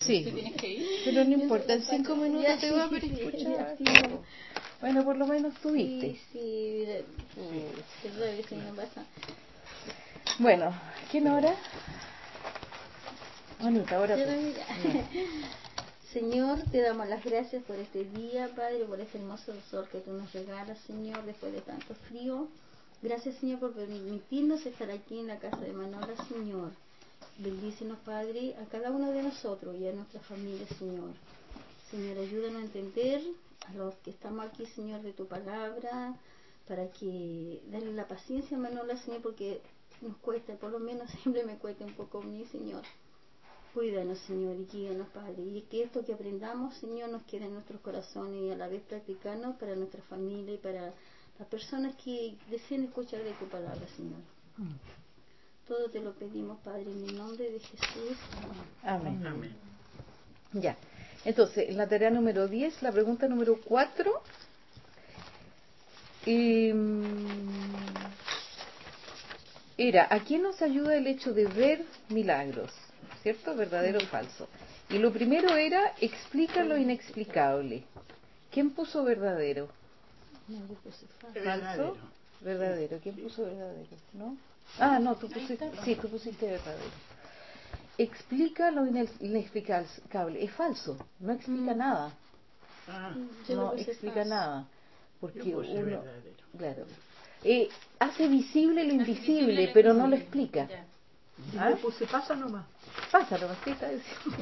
Sí, ¿Te tienes que ir? pero no importa, en 5 minutos Ya, te va a sí, escuchar. sí. Bueno, por lo menos tuviste. Sí, verdad que sí no pasa. Bueno, ¿quién hora? Bonita, ahora Pero tú. mira, Ya. Señor, te damos las gracias por este día, Padre, por este hermoso sol que tú nos regalas, Señor, después de tanto frío. Gracias, Señor, por permitirnos estar aquí en la casa de Manola, Señor. Bendícenos, Padre, a cada uno de nosotros y a nuestra familia, Señor. Señor, ayúdanos a entender a los que estamos aquí, Señor, de tu palabra, para que darle la paciencia a Manola, Señor, porque nos cuesta, por lo menos siempre me cuesta un poco a mí, Señor. Cuídanos, Señor, y guíanos, Padre, y que esto que aprendamos, Señor, nos quede en nuestros corazones y a la vez practicarnos para nuestra familia y para las personas que deseen escuchar de tu palabra, Señor. Todo te lo pedimos, Padre, en el nombre de Jesús. Amén. Amén. Ya. Entonces, en la tarea número 10, la pregunta número 4. Era, ¿a quién nos ayuda el hecho de ver milagros? ¿Cierto? ¿Verdadero o falso? Y lo primero era, explica lo inexplicable. ¿Quién puso verdadero? No, yo puse falso. ¿Falso? Verdadero. ¿Quién puso verdadero? ¿No? Ah, no, tú pusiste, sí, tú pusiste verdadero. Explica lo inexplicable. Es falso, no explica nada. Ah, Yo lo No puse explica falso. nada. Porque yo puse uno, verdadero. claro, hace visible lo Hace invisible, visible lo pero no lo invisible. explica. Ya. Y ¿Ah? yo puse pasa nomás. Pásalo, ¿qué está diciendo?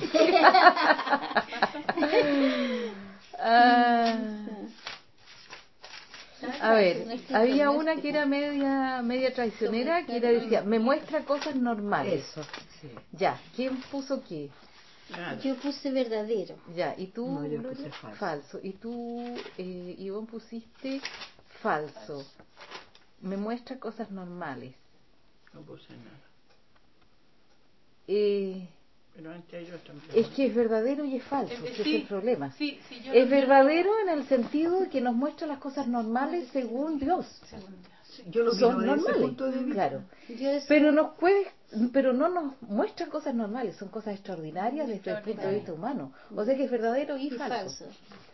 A ver, había una que era media traicionera, que era, decía, me muestra cosas normales. Eso, sí. Ya, ¿quién puso qué? Nada. Yo puse verdadero. Ya, y tú, No, yo Gloria? puse falso. Falso. Y tú, Ivonne, pusiste falso. Me muestra cosas normales. No puse nada. Pero antes ellos también. Es que es verdadero y es falso, ese es el problema. Sí, yo Es verdadero en el sentido de que nos muestra las cosas normales según Dios. Yo lo Son miro de ese normales, punto de vista. claro. Pero no nos muestran cosas normales, son cosas extraordinarias desde el punto de vista humano. O sea que es verdadero y Y falso.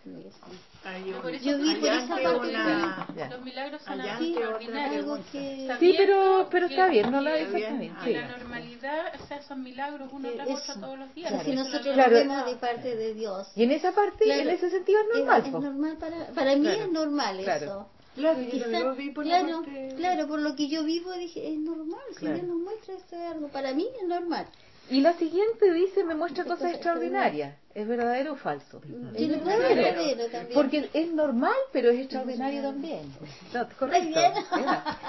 Hay Por eso Yo vi por allá esa que parte una... Ya. los milagros son Allá algo que otra extraordinario. algo pregunta. que... Sí, Sabiendo pero está bien, no la que- dice, está bien. que que Sí. la normalidad, o sea, son milagros uno tras otro eso. todos los días. Claro. Si Eso nosotros Claro. lo vemos de parte de Dios. Y en esa parte, Claro, en ese sentido es normal. Es po. normal para mí, Claro, es normal claro. eso. Claro, yo Quizá, también lo vi por la claro, parte... claro, por lo que yo vivo dije, es normal, si Claro. Dios nos muestra esto es algo, para mí es normal. Y la siguiente dice, me muestra Qué cosas cosa extraordinarias. ¿Es verdadero o falso? Yo Es le puse verdadero. verdadero también. Porque es normal, pero es extraordinario también. No, correcto. Muy bien. Ya.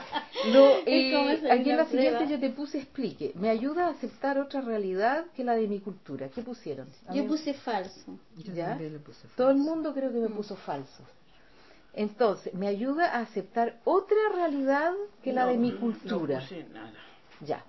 Es como hacer Aquí en una la siguiente prueba. yo te puse explique. Me ayuda a aceptar otra realidad que la de mi cultura. ¿Qué pusieron? A Yo mí- puse falso. Yo ¿Ya? también le puse falso. Todo el mundo creo que me puso falso. Entonces, me ayuda a aceptar otra realidad que la de mi cultura. No puse nada. Ya.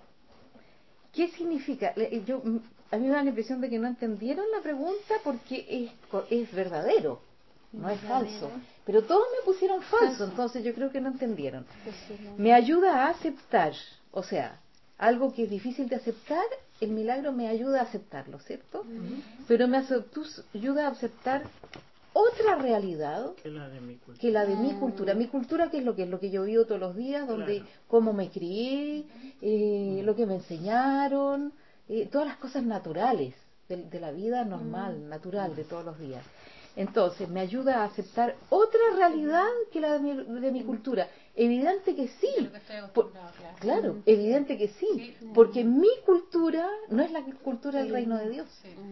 ¿Qué significa? A mí me da la impresión de que no entendieron la pregunta porque es verdadero, no es falso. Pero todos me pusieron falso, entonces yo creo que no entendieron. Me ayuda a aceptar, o sea, algo que es difícil de aceptar, el milagro me ayuda a aceptarlo, ¿cierto? Pero ayuda a aceptar otra realidad Que la de mi cultura. que la de mi cultura. Mi cultura, ¿qué es lo que es? Lo que yo vivo todos los días, donde Claro. cómo me crié, lo que me enseñaron, todas las cosas naturales de la vida normal, natural, de todos los días. Entonces, me ayuda a aceptar otra realidad que la de mi cultura. Evidente que De sí. lo que estoy acostumbrado, claro. Claro, evidente que sí. Porque mi cultura no es la cultura del reino de Dios.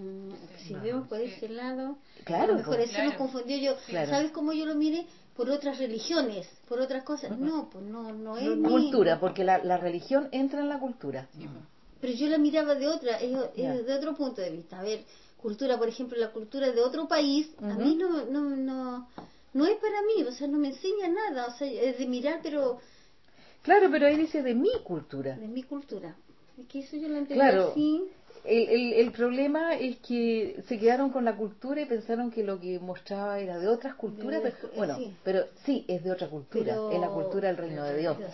Si vemos por ese lado, Claro, a lo mejor pues. eso nos confundió. Yo, Claro. ¿sabes cómo yo lo miré? Por otras religiones, por otras cosas. No, pues no es mi... Cultura, porque la religión entra en la cultura. Pero yo la miraba de otra, Ya. de otro punto de vista. A ver, cultura, por ejemplo, la cultura de otro país, a mí no es para mí, o sea, no me enseña nada, o sea, es de mirar, pero Claro, pero ahí dice de mi cultura. de mi cultura. Es que eso yo lo entendí Claro, así. el problema es que se quedaron con la cultura y pensaron que lo que mostraba era de otras culturas. De- Pero, bueno, sí. pero sí, es de otra cultura, Pero- es la cultura del reino de Dios.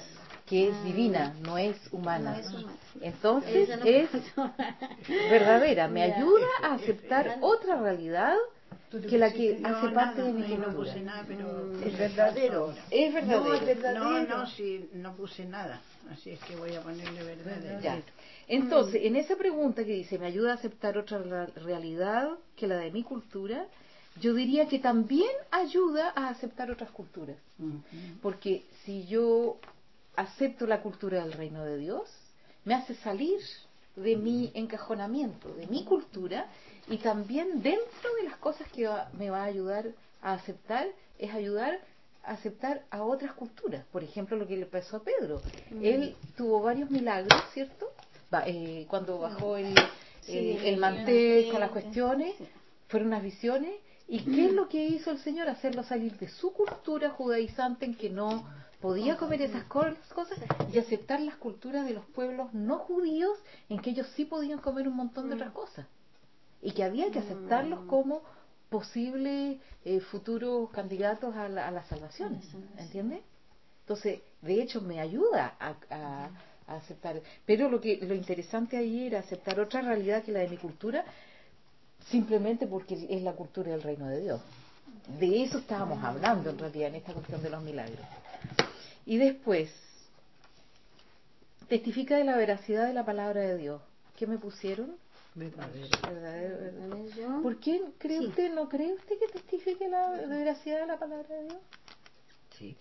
que es divina, no es humana. No es humana. Entonces Eso no es pasó. verdadera, me Ya. ayuda a aceptar otra realidad que la que hace parte de mi ahí no cultura. puse nada, pero Es verdadero. Es No, es verdadero. verdadero. No, sí, no puse nada. Así es que voy a ponerle verdadero. Ya. Entonces, en esa pregunta que dice, ¿me ayuda a aceptar otra realidad que la de mi cultura? Yo diría que también ayuda a aceptar otras culturas. Ujú. Porque si yo acepto la cultura del reino de Dios, me hace salir de mi encajonamiento, de mi cultura, y también dentro de las cosas que me va a ayudar a aceptar, es ayudar a aceptar a otras culturas. Por ejemplo, lo que le pasó a Pedro. Él tuvo varios milagros, ¿cierto? Cuando bajó el mantel con las cuestiones, fueron unas visiones. ¿Y qué es lo que hizo el Señor? Hacerlo salir de su cultura judaizante en que no podía comer esas cosas y aceptar las culturas de los pueblos no judíos en que ellos sí podían comer un montón de otras cosas. Y que había que aceptarlos como posibles futuros candidatos a la salvación. ¿Entiendes? Entonces, de hecho, me ayuda a aceptar. Pero lo interesante ahí era aceptar otra realidad que la de mi cultura, simplemente porque es la cultura del reino de Dios. De eso estábamos hablando en realidad en esta cuestión de los milagros. Y después, testifica de la veracidad de la palabra de Dios. ¿Qué me pusieron? Verdadero. ¿Por qué no cree usted que testifique la veracidad de la palabra de Dios? Sí.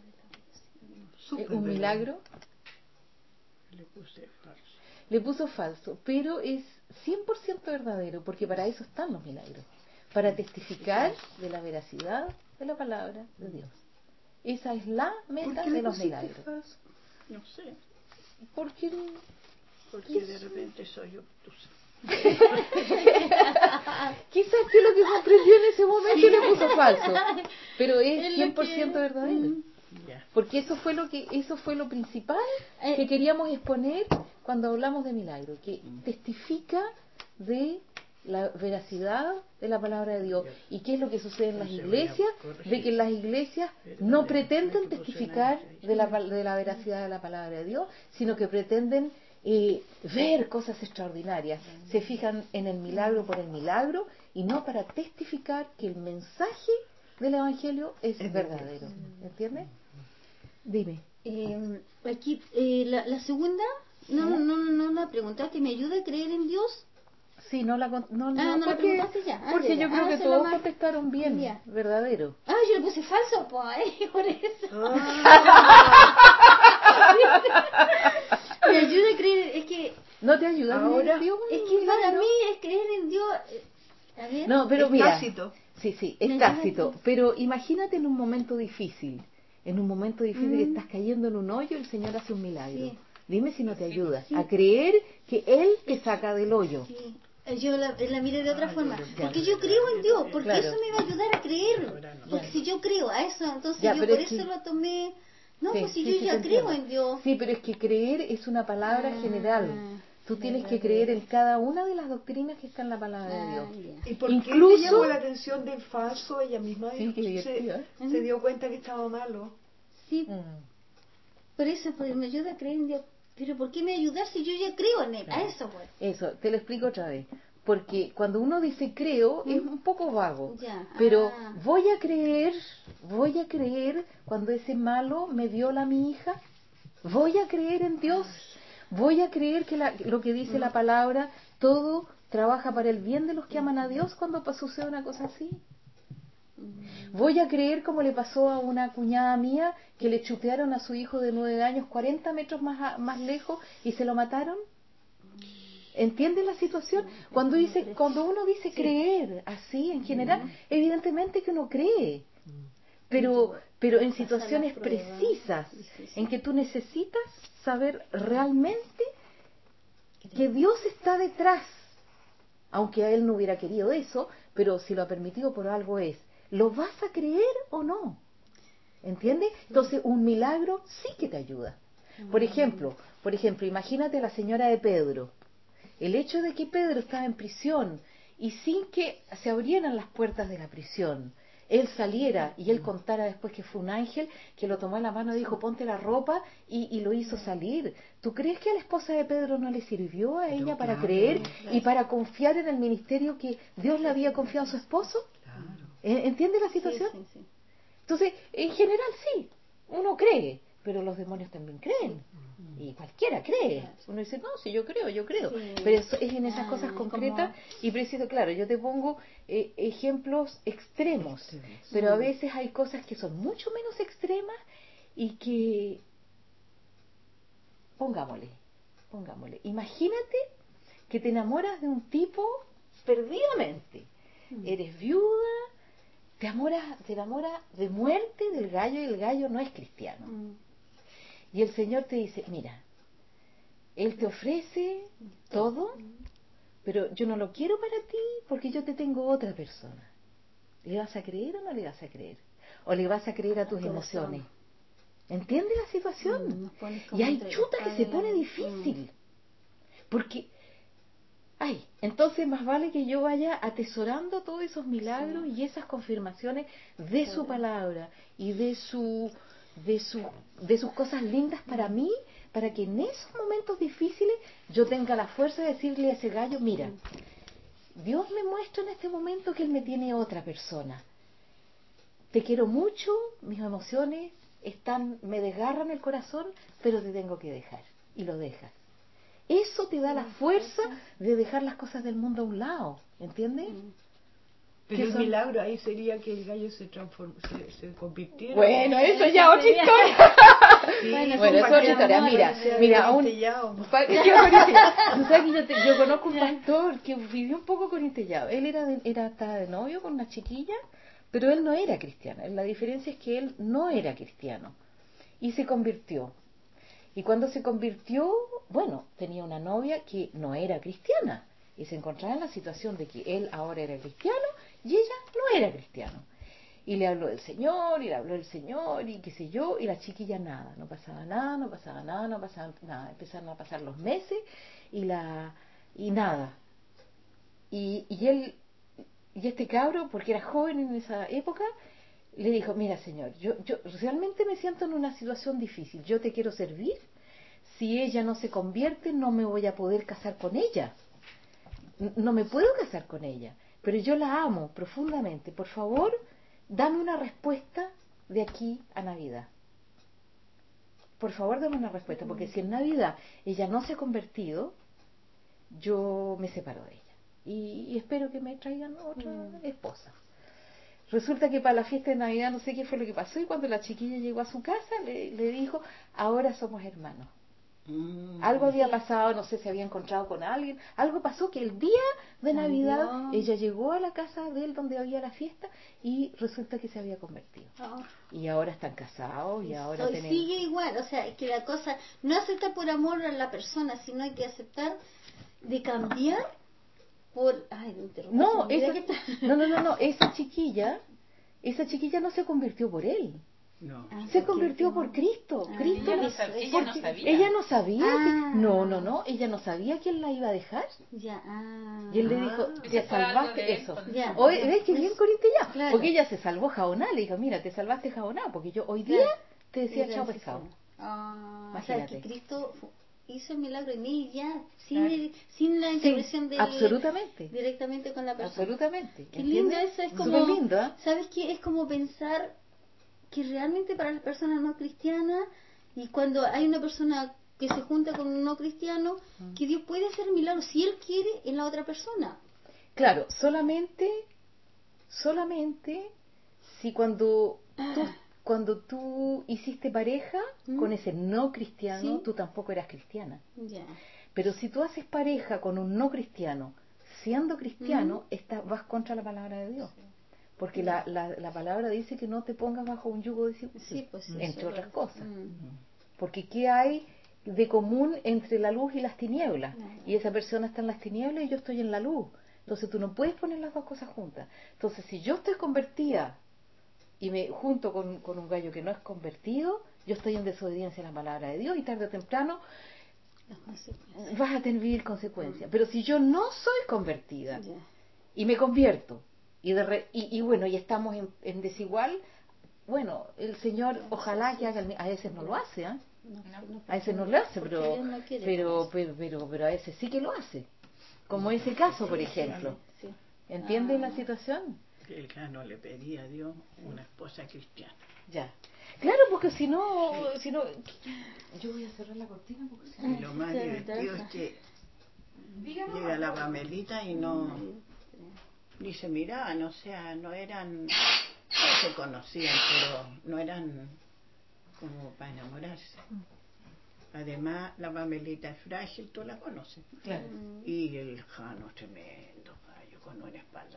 ¿Un milagro? Le puse falso. Le puso falso, pero es 100% verdadero, porque para eso están los milagros, para testificar de la veracidad de la palabra de Dios. Esa es la meta de los milagros. Falso? No sé, Porque de repente soy obtusa. quizás que lo que comprendió en ese momento le puso falso, pero es 100% verdadero. Ya. Porque eso fue lo principal que queríamos exponer cuando hablamos de milagro, que testifica de la veracidad de la palabra de Dios. ¿Y qué es lo que sucede en las iglesias? De que las iglesias no pretenden testificar de la veracidad de la palabra de Dios, sino que pretenden ver cosas extraordinarias. Se fijan en el milagro por el milagro y no para testificar que el mensaje del Evangelio es verdadero. ¿Entiendes? Dime. Aquí, la segunda, no la preguntaste, ¿me ayuda a creer enOs? Sí, no la la preguntaste ya. Porque yo creo que se todos la contestaron bien, ya. verdadero. Yo le puse falso, pues, por eso. Me ayuda a creer, es que... ¿No te ayuda a creer en Dios? Es que para mí es creer en Dios... A ver. No, pero Es mira... tácito. Sí, es tácito. Pero imagínate en un momento difícil. En un momento difícil que estás cayendo en un hoyo, el Señor hace un milagro. Sí. Dime si no te ayuda a creer que Él te saca del hoyo. Sí. Yo la miré de otra forma. Porque yo creo en Dios, porque eso me va a ayudar a creerlo. Porque si yo creo a eso, entonces yo por eso lo tomé... No, pues si yo ya creo en Dios. Sí, pero es que creer es una palabra general. Tú tienes que creer en cada una de las doctrinas que están en la palabra de Dios. ¿Y por qué le llamó la atención del falso? Ella misma se dio cuenta que estaba malo. Sí. Por eso me ayuda a creer en Dios. Pero ¿por qué me ayudar si yo ya creo en Él? A eso voy. Eso, te lo explico otra vez. Porque cuando uno dice creo, es un poco vago. Pero voy a creer cuando ese malo me viola a mi hija. Voy a creer en Dios. Voy a creer que lo que dice la palabra, todo trabaja para el bien de los que aman a Dios cuando sucede una cosa así. Voy a creer como le pasó a una cuñada mía que le chutearon a su hijo de 9 años 40 metros más lejos y se lo mataron. ¿Entiendes la situación? Cuando uno dice creer así en general, evidentemente que uno cree. Pero en situaciones precisas en que tú necesitas saber realmente que Dios está detrás, aunque a Él no hubiera querido eso, pero si lo ha permitido por algo es. ¿Lo vas a creer o no? ¿Entiendes? Entonces un milagro sí que te ayuda. Por ejemplo, imagínate a la señora de Pedro. El hecho de que Pedro estaba en prisión y sin que se abrieran las puertas de la prisión, él saliera y él contara después que fue un ángel que lo tomó en la mano y dijo, ponte la ropa, y lo hizo salir. ¿Tú crees que a la esposa de Pedro no le sirvió a ella para creer y para confiar en el ministerio que Dios le había confiado a su esposo? ¿Entiende la situación? Sí. Entonces, en general sí, uno cree, pero los demonios también creen. Y cualquiera cree. Uno dice, no, sí, yo creo. Sí. Pero es en esas cosas concretas y preciso, claro, yo te pongo ejemplos extremos, pero a veces hay cosas que son mucho menos extremas y que, pongámosle, imagínate que te enamoras de un tipo perdidamente. Eres viuda, te enamora de muerte del gallo y el gallo no es cristiano. Y el Señor te dice, mira, Él te ofrece todo, pero yo no lo quiero para ti porque yo te tengo otra persona. ¿Le vas a creer o no le vas a creer? ¿O le vas a creer a tus emociones? ¿Entiendes la situación? Y hay chuta que se pone difícil. Porque, entonces más vale que yo vaya atesorando todos esos milagros y esas confirmaciones de su palabra y de sus cosas lindas para mí, para que en esos momentos difíciles yo tenga la fuerza de decirle a ese gallo, mira, Dios me muestra en este momento que Él me tiene otra persona. Te quiero mucho, mis emociones me desgarran el corazón, pero te tengo que dejar. Y lo dejas. Eso te da la fuerza de dejar las cosas del mundo a un lado, ¿entiendes? Pero el milagro ahí sería que el gallo se convirtiera. Bueno, eso ya otra historia. Bueno, eso es otra historia. Mira, tú sabes que yo conozco un pastor que vivió un poco corintellado. Él estaba de novio con una chiquilla, pero él no era cristiano. La diferencia es que él no era cristiano y se convirtió. Y cuando se convirtió, bueno, tenía una novia que no era cristiana y se encontraba en la situación de que él ahora era cristiano y ella no era cristiano. Y le habló del Señor, y qué sé yo, y la chiquilla nada, no pasaba nada. Empezaron a pasar los meses y nada. Y este cabro, porque era joven en esa época, le dijo, mira Señor, yo realmente me siento en una situación difícil, yo te quiero servir, si ella no se convierte no me voy a poder casar con ella, no me puedo casar con ella, pero yo la amo profundamente, por favor, dame una respuesta de aquí a Navidad. Por favor, dame una respuesta, porque si en Navidad ella no se ha convertido, yo me separo de ella y espero que me traigan otra esposa. Resulta que para la fiesta de Navidad no sé qué fue lo que pasó y cuando la chiquilla llegó a su casa le dijo, ahora somos hermanos. Algo había pasado, no sé si había encontrado con alguien, algo pasó que el día de Navidad ella llegó a la casa de él donde había la fiesta y resulta que se había convertido. Y ahora están casados y ahora sigue igual, o sea, que la cosa no acepta por amor a la persona, sino hay que aceptar de cambiar por... No, esa chiquilla no se convirtió por él. No. Se convirtió por Cristo. Ella no sabía. Ella no sabía ella no sabía que él la iba a dejar. Y él le dijo, te salvaste eso. ¿Ves que bien corintellado? Claro. Porque ella se salvó jaboná, le dijo, mira, te salvaste jaboná, porque yo hoy día te decía chao pescado. O sea, que Cristo hizo el milagro en ella sin la intervención de absolutamente directamente con la persona. Absolutamente. Qué lindo eso, es como lindo, ¿eh? ¿Sabes qué? Es como pensar que realmente para las personas no cristianas, y cuando hay una persona que se junta con un no cristiano, que Dios puede hacer milagros si Él quiere en la otra persona. Claro, solamente si cuando tú hiciste pareja con ese no cristiano, tú tampoco eras cristiana. Pero si tú haces pareja con un no cristiano, siendo cristiano, vas contra la palabra de Dios. Porque la palabra dice que no te pongas bajo un yugo de siervidumbre, entre otras cosas. Porque ¿qué hay de común entre la luz y las tinieblas? Y esa persona está en las tinieblas y yo estoy en la luz. Entonces tú no puedes poner las dos cosas juntas. Entonces si yo estoy convertida y me junto con un gallo que no es convertido, yo estoy en desobediencia a la palabra de Dios y tarde o temprano vas a tener consecuencias. Pero si yo no soy convertida y me convierto y bueno, y estamos en desigual. Bueno, el Señor ojalá que haga a veces no lo hace, ¿eh? A veces no lo hace, pero a veces sí que lo hace, como ese caso, por ejemplo. ¿Entiendes la situación? El que no le pedía a Dios una esposa cristiana. Ya. Claro, porque si no, yo voy a cerrar la cortina porque si no. Y lo más divertido es que llega la Pamelita y no ni se miraban, o sea, no se conocían, pero no eran como para enamorarse. Además, la Pamelita es frágil, tú la conoces. Claro. Y el Jano tremendo, gallo, con una espalda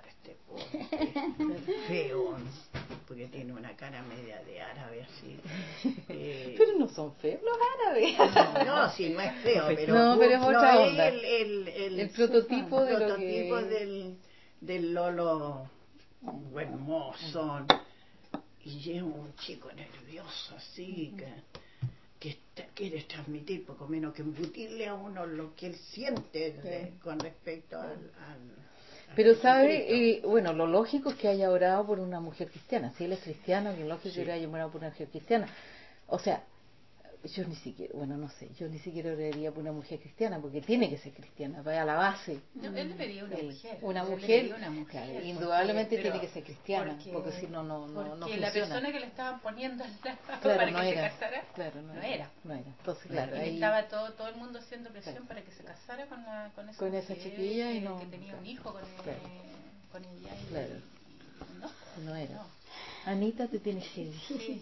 feo, porque tiene una cara media de árabe así. Pero no son feos los árabes. No, sí, no es feo, pero es otra onda. El prototipo de prototipo del Lolo hermoso. Y es un chico nervioso así, que quiere transmitir poco menos que embutirle a uno lo que él siente con respecto al pero sabe, bueno, lo lógico es que haya orado por una mujer cristiana. Si él es cristiano, lo lógico es que haya orado por una mujer cristiana. O sea, yo ni siquiera, bueno, no sé, yo ni siquiera oraría por una mujer cristiana, porque tiene que ser cristiana, vaya a la base. No, él le pedía una mujer. Una mujer, claro, indudablemente tiene que ser cristiana, porque si no, no funciona. La persona que le estaban poniendo al lado claro, para no que era, se casara, claro, no era. Entonces, claro, y ahí estaba todo el mundo haciendo presión para que se casara con esa chiquilla y no, que tenía un hijo con ella y claro. No era. No. Anita, te tienes que ir. Sí,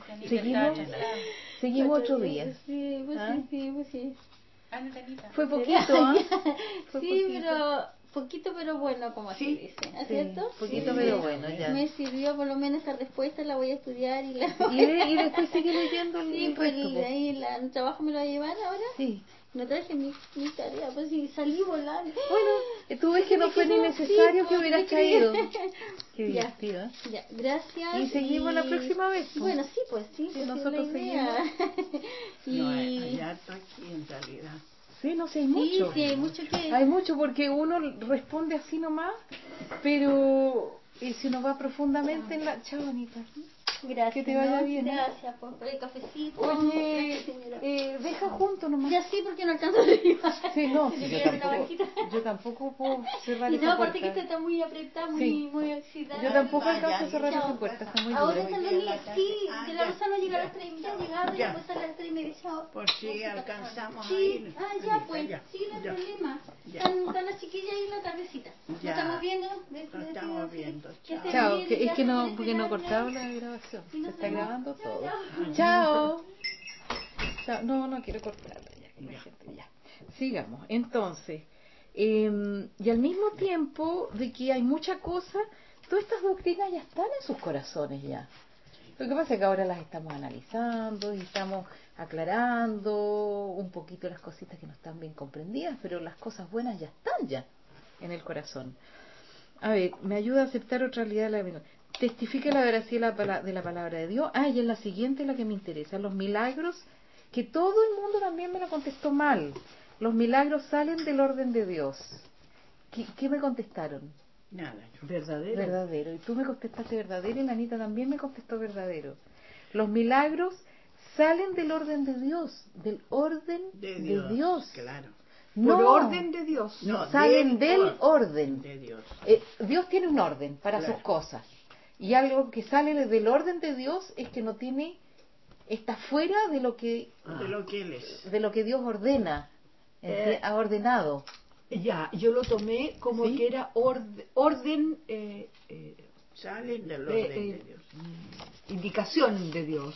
Seguimos otro día. Sí, pues ¿Ah? sí. Anita. Fue poquito, ¿eh? Sí, pero poquito pero bueno, como se dice, ¿es cierto? Poquito pero bueno, ya. Me sirvió por lo menos esta respuesta, la voy a estudiar y después sigue leyendo el pues resto. ahí el trabajo me lo voy a llevar ahora. Sí. No traje mi tarea, pues sí, salí volando. Bueno, tú ves que no fue ni necesario que hubieras traído. Qué divertido. Ya, gracias. Y seguimos la próxima vez. Bueno, sí, pues nosotros seguimos. No, hay harto aquí en realidad. Sí, no sé, hay mucho. Sí, hay mucho que... Hay mucho porque uno responde así nomás, pero si uno va profundamente en la... Chao, Anita. Gracias. Que te vaya bien. Gracias por el cafecito. Oye, deja junto nomás. Ya sí, porque no alcanzo a llevar. Sí, no, yo tampoco puedo cerrar esa puerta. Y no, aparte que esta está muy apretada, muy oxidada. Yo tampoco alcanzo a cerrar esa puerta, está muy dura. Ahora están los niños, sí, que la Rosa no llega a las 3, ya llegaba y después sale a las 3 y me dice... Por si alcanzamos a ir. ir. Ya pues, sí, no hay problema. Están las chiquillas ahí en la tardecita. ¿Nos estamos viendo? Nos estamos viendo, chao. Es que no, porque no cortaba la grabación. Se está grabando todo. Chao. No quiero cortarla ya. Sigamos. Entonces, y al mismo tiempo de que hay mucha cosa, todas estas doctrinas ya están en sus corazones ya. Lo que pasa es que ahora las estamos analizando y estamos aclarando un poquito las cositas que no están bien comprendidas, pero las cosas buenas ya están ya en el corazón. A ver, me ayuda a aceptar otra realidad de la vida. Testifica la veracidad de la palabra de Dios. Y en la siguiente la que me interesa, los milagros, que todo el mundo también me lo contestó mal. Los milagros salen del orden de Dios. ¿Qué me contestaron? Nada. Verdadero. Y tú me contestaste verdadero y la Anita también me contestó verdadero. Los milagros salen del orden de Dios, del orden de Dios. Claro. No, por orden de Dios. No, salen del orden de Dios. Dios tiene un orden para sus cosas. Y algo que sale del orden de Dios es que no tiene, está fuera de lo que Él es. de lo que Dios ordena, ha ordenado. Ya, yo lo tomé como que era orden salen del orden de Dios. Indicación de Dios,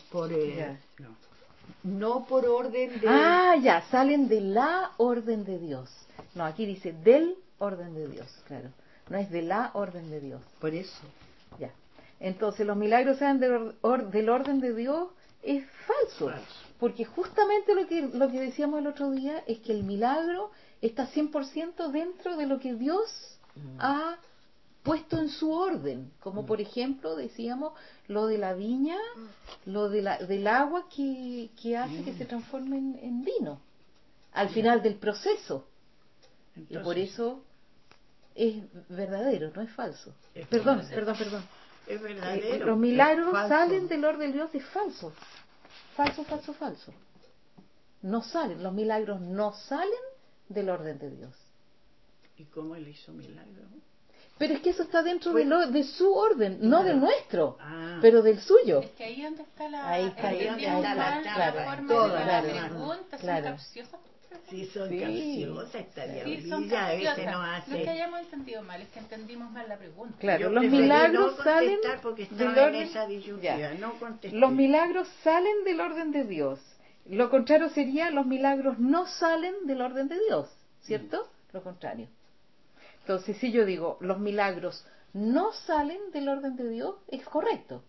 no por orden de... ya, salen de la orden de Dios. No, aquí dice del orden de Dios, claro. No es de la orden de Dios. Por eso. Ya. Entonces, los milagros salen del orden de Dios es falso. Porque justamente lo que decíamos el otro día es que el milagro está 100% dentro de lo que Dios ha puesto en su orden, como por ejemplo decíamos lo de la viña, lo de del agua que hace que se transforme en vino al final del proceso. Entonces, y por eso es verdadero, no es falso. Es Perdón. Es verdadero. Los milagros falso. salen del orden de Dios, es falso. Falso. No salen, los milagros no salen del orden de Dios. ¿Y cómo él hizo milagro? Pero es que eso está dentro de su orden, no del nuestro, Ah. pero del suyo. Es que ahí donde está la... Ahí está, entendimos ahí está la mal trampa, la forma toda de la la trampa. pregunta, Claro. son capciosas. Sí, son Sí. capciosas, esta Sí, son diablilla a veces capciosas. nos No es que hace... hayamos entendido mal, es que entendimos mal la pregunta. Claro, Yo los preferí milagros no salen contestar porque del estaba en orden. esa disyuntiva, Ya. no contesté. Los milagros salen del orden de Dios. Lo contrario sería los milagros no salen del orden de Dios, ¿cierto? Lo contrario. Entonces, si yo digo los milagros no salen del orden de Dios, es correcto.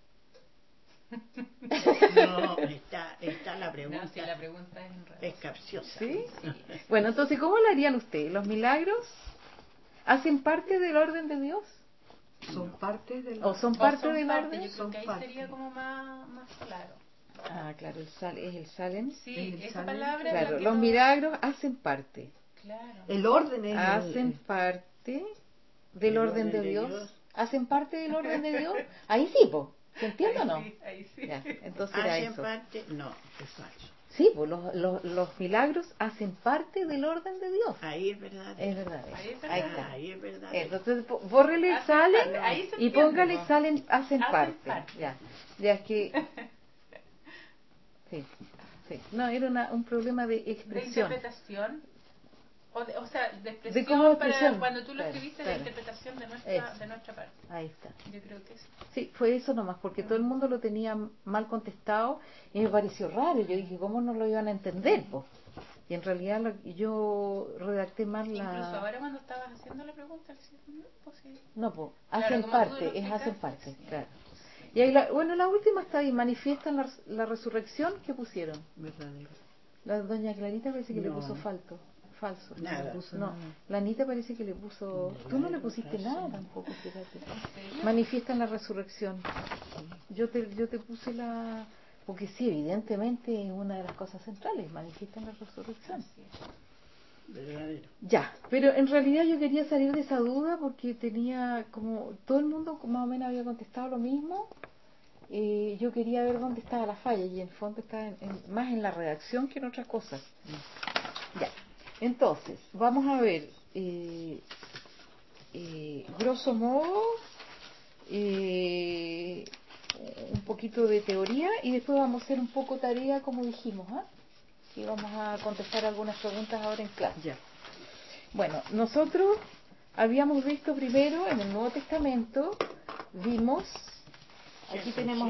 No, está la pregunta. No, si la pregunta es enredada. Es capciosa. ¿Sí? Bueno, entonces, ¿cómo lo harían ustedes? ¿Los milagros hacen parte del orden de Dios? Son parte del ¿O son O parte son del parte, orden? yo creo Son que ahí parte. sería como más claro. Ah, claro, es el salen. Sí, El esa salen, palabra es Claro, la que los no- milagros hacen parte. Claro. El orden es Hacen parte del orden de Dios. ¿Hacen parte del orden de Dios? Ahí sí, po. ¿Se entiende o no? Ahí sí. Ya, entonces era ¿Hacen eso. parte? No, es falso. Sí, pues los milagros hacen parte del orden de Dios. Ahí es verdad. Es verdad. Ahí es Ahí verdad. está. Ahí es verdad. Entonces, bórrele Hacen salen parte, ahí se y entiende, póngale po. salen, hacen Hacen parte. parte. Ya es que... Sí. No, era un problema de De expresión. interpretación. O sea, de De expresión cómo para expresión. cuando tú lo Claro, escribiste, claro. de interpretación de Eso. nuestra parte. Ahí está. Yo creo que sí. Sí, fue eso nomás, porque todo el mundo lo tenía mal contestado y me pareció raro. Yo dije, ¿cómo no lo iban a entender? Po? Y en realidad yo redacté mal Incluso la... ahora cuando estabas haciendo la pregunta, le decías, no, pues sí. No, pues, Claro, hacen como tú lo parte, hacen explicaste, parte, sí. claro. Y ahí bueno, la última está ahí, manifiestan la resurrección que pusieron. Verdadero. La doña Clarita parece que le No. puso falso. Nada. No puso No, nada. la Anita parece que le puso... Tú no le pusiste nada tampoco, fíjate. Manifiestan la resurrección. Yo te puse la... Porque sí, evidentemente es una de las cosas centrales, manifiestan la resurrección. Verdadero. Ya, pero en realidad yo quería salir de esa duda porque tenía como... Todo el mundo más o menos había contestado lo mismo. Yo quería ver dónde estaba la falla y en el fondo estaba más en la redacción que en otras cosas. Ya, entonces, vamos a ver, grosso modo, un poquito de teoría y después vamos a hacer un poco tarea como dijimos, ¿ah? Y vamos a contestar algunas preguntas ahora en clase. Ya. Bueno, nosotros habíamos visto primero en el Nuevo Testamento, vimos, aquí tenemos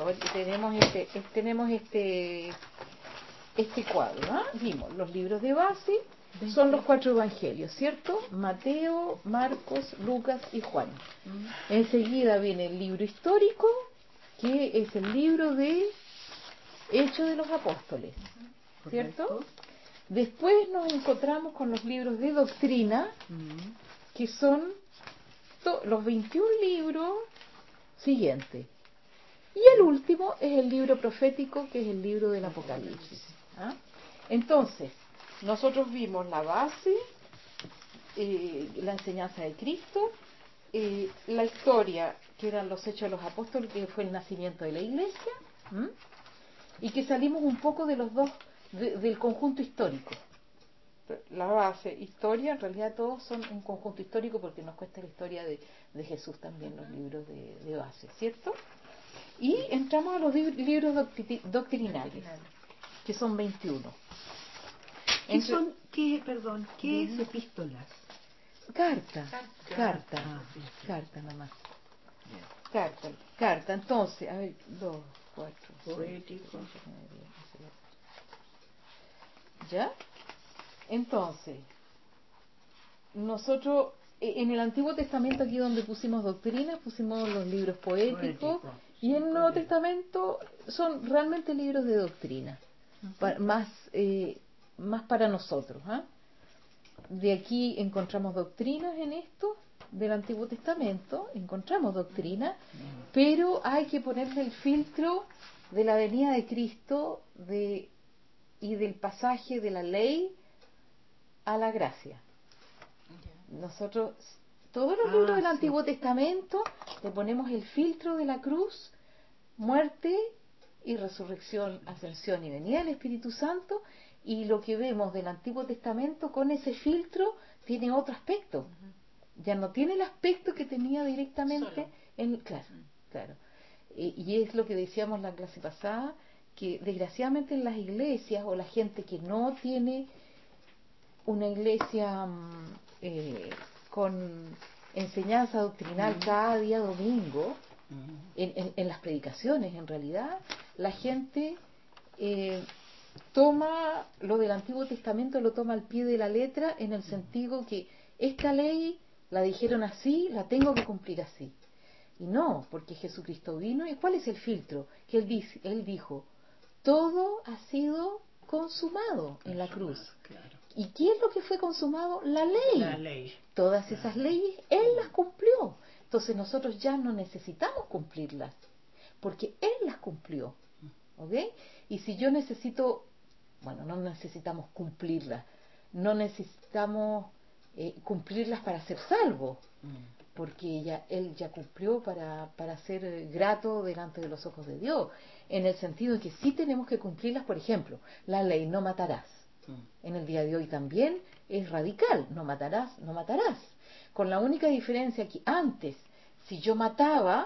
este cuadro, ¿ah? Vimos los libros de base, son los 4 evangelios, ¿cierto? Mateo, Marcos, Lucas y Juan. Enseguida viene el libro histórico, que es el libro de Hechos de los Apóstoles, ¿cierto? Correcto. Después nos encontramos con los libros de doctrina, que son los 21 libros siguientes. Y el último es el libro profético, que es el libro del Apocalipsis. ¿Ah? Entonces, nosotros vimos la base, la enseñanza de Cristo, la historia, que eran los hechos de los apóstoles, que fue el nacimiento de la iglesia, y que salimos un poco de los dos, del conjunto histórico. La base, historia, en realidad todos son un conjunto histórico porque nos cuesta la historia de Jesús también, los libros de base, ¿cierto? Y entramos a los libros doctrinales, que son 21. ¿Qué es epístolas? Carta nomás. Carta, entonces, a ver, 2, 4, 6, Poético. 7, 8, 9, 10, 11. ¿Ya? Entonces, nosotros, en el Antiguo Testamento, aquí donde pusimos doctrinas, pusimos los libros poéticos, y en el Nuevo Testamento son realmente libros de doctrina, más para nosotros. ¿Ah? De aquí encontramos doctrinas en esto, del Antiguo Testamento, encontramos doctrina, pero hay que ponerle el filtro de la venida de Cristo y del pasaje de la ley a la gracia. Nosotros Todos los libros del Antiguo Testamento le ponemos el filtro de la cruz, muerte y resurrección, ascensión y venida del Espíritu Santo, y lo que vemos del Antiguo Testamento con ese filtro tiene otro aspecto. Ya no tiene el aspecto que tenía directamente en... Claro. Y es lo que decíamos en la clase pasada, que desgraciadamente en las iglesias, o la gente que no tiene una iglesia con enseñanza doctrinal cada día domingo, en las predicaciones, en realidad, la gente toma lo del Antiguo Testamento, lo toma al pie de la letra, en el sentido que esta ley la dijeron así, la tengo que cumplir así. Y no, porque Jesucristo vino, ¿y cuál es el filtro? Que Él dijo, todo ha sido consumado en la cruz. Claro. ¿Y qué es lo que fue consumado? La ley. La ley. Todas esas leyes, Él las cumplió. Entonces nosotros ya no necesitamos cumplirlas, porque Él las cumplió. ¿Ok? Y si yo necesito, bueno, no necesitamos cumplirlas, no necesitamos cumplirlas para ser salvos, porque Él ya cumplió para ser grato delante de los ojos de Dios, en el sentido de que sí tenemos que cumplirlas. Por ejemplo, la ley no matarás. En el día de hoy también es radical, no matarás, no matarás. Con la única diferencia que antes, si yo mataba,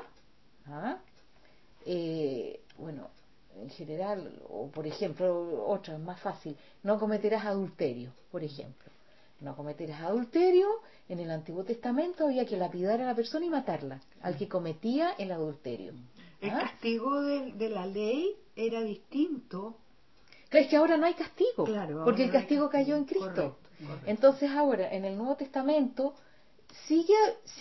bueno, en general, o por ejemplo, otra más fácil, no cometerás adulterio, por ejemplo. No cometerás adulterio, en el Antiguo Testamento había que lapidar a la persona y matarla, al que cometía el adulterio. El castigo de la ley era distinto. Claro, es que ahora no hay castigo, Claro, porque el no hay castigo cayó en Cristo. Correcto. Entonces ahora, en el Nuevo Testamento, sigue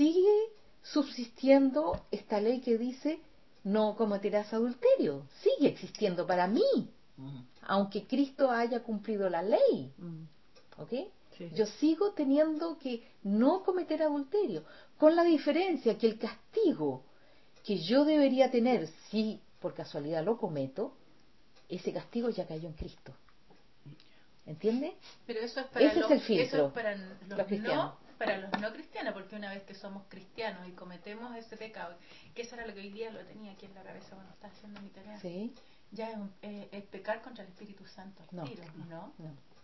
subsistiendo esta ley que dice, no cometerás adulterio. Sigue existiendo para mí, aunque Cristo haya cumplido la ley. ¿Ok? Sí. Yo sigo teniendo que no cometer adulterio, con la diferencia que el castigo que yo debería tener si por casualidad lo cometo, ese castigo ya cayó en Cristo. ¿Entiende? Pero eso es para ese es el filtro. Eso es para los cristianos. para los no cristianos, porque una vez que somos cristianos y cometemos ese pecado, que eso era lo que hoy día lo tenía aquí en la cabeza cuando estaba haciendo mi tarea. Sí. Ya es pecar contra el Espíritu Santo al tiro, ¿no?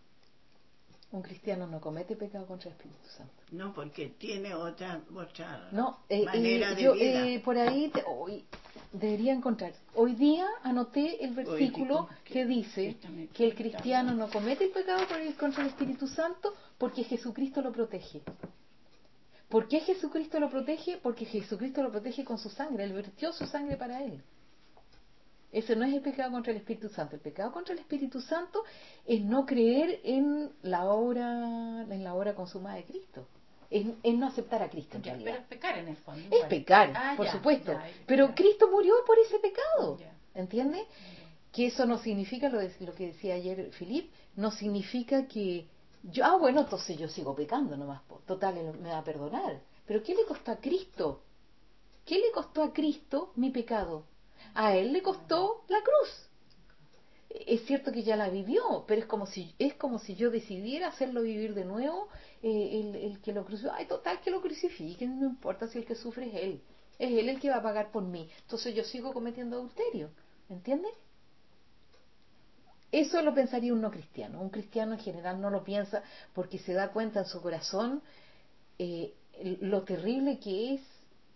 Un cristiano no comete pecado contra el Espíritu Santo. No, porque tiene otra manera de vida. Por ahí debería encontrar. Hoy día anoté el versículo que dice que el cristiano no comete el pecado contra el Espíritu Santo porque Jesucristo lo protege. ¿Por qué Jesucristo lo protege? Porque Jesucristo lo protege con su sangre. Él vertió su sangre para él. Ese no es el pecado contra el Espíritu Santo. El pecado contra el Espíritu Santo es no creer en la obra consumada de Cristo. Es no aceptar a Cristo en realidad. Pero es pecar en el fondo. Es pecar, por supuesto. Pero Cristo murió por ese pecado. ¿Entiendes? Que eso no significa, lo que decía ayer Philip, no significa que yo, bueno, entonces yo sigo pecando nomás. Total, Él me va a perdonar. Pero ¿qué le costó a Cristo? ¿Qué le costó a Cristo mi pecado? A Él le costó la cruz. Es cierto que ya la vivió, pero es como si yo decidiera hacerlo vivir de nuevo. El que lo crucificó, total, que lo crucifiquen, no importa si el que sufre es Él el que va a pagar por mí. Entonces yo sigo cometiendo adulterio, ¿entiendes? Eso lo pensaría un no cristiano. Un cristiano en general no lo piensa porque se da cuenta en su corazón lo terrible que es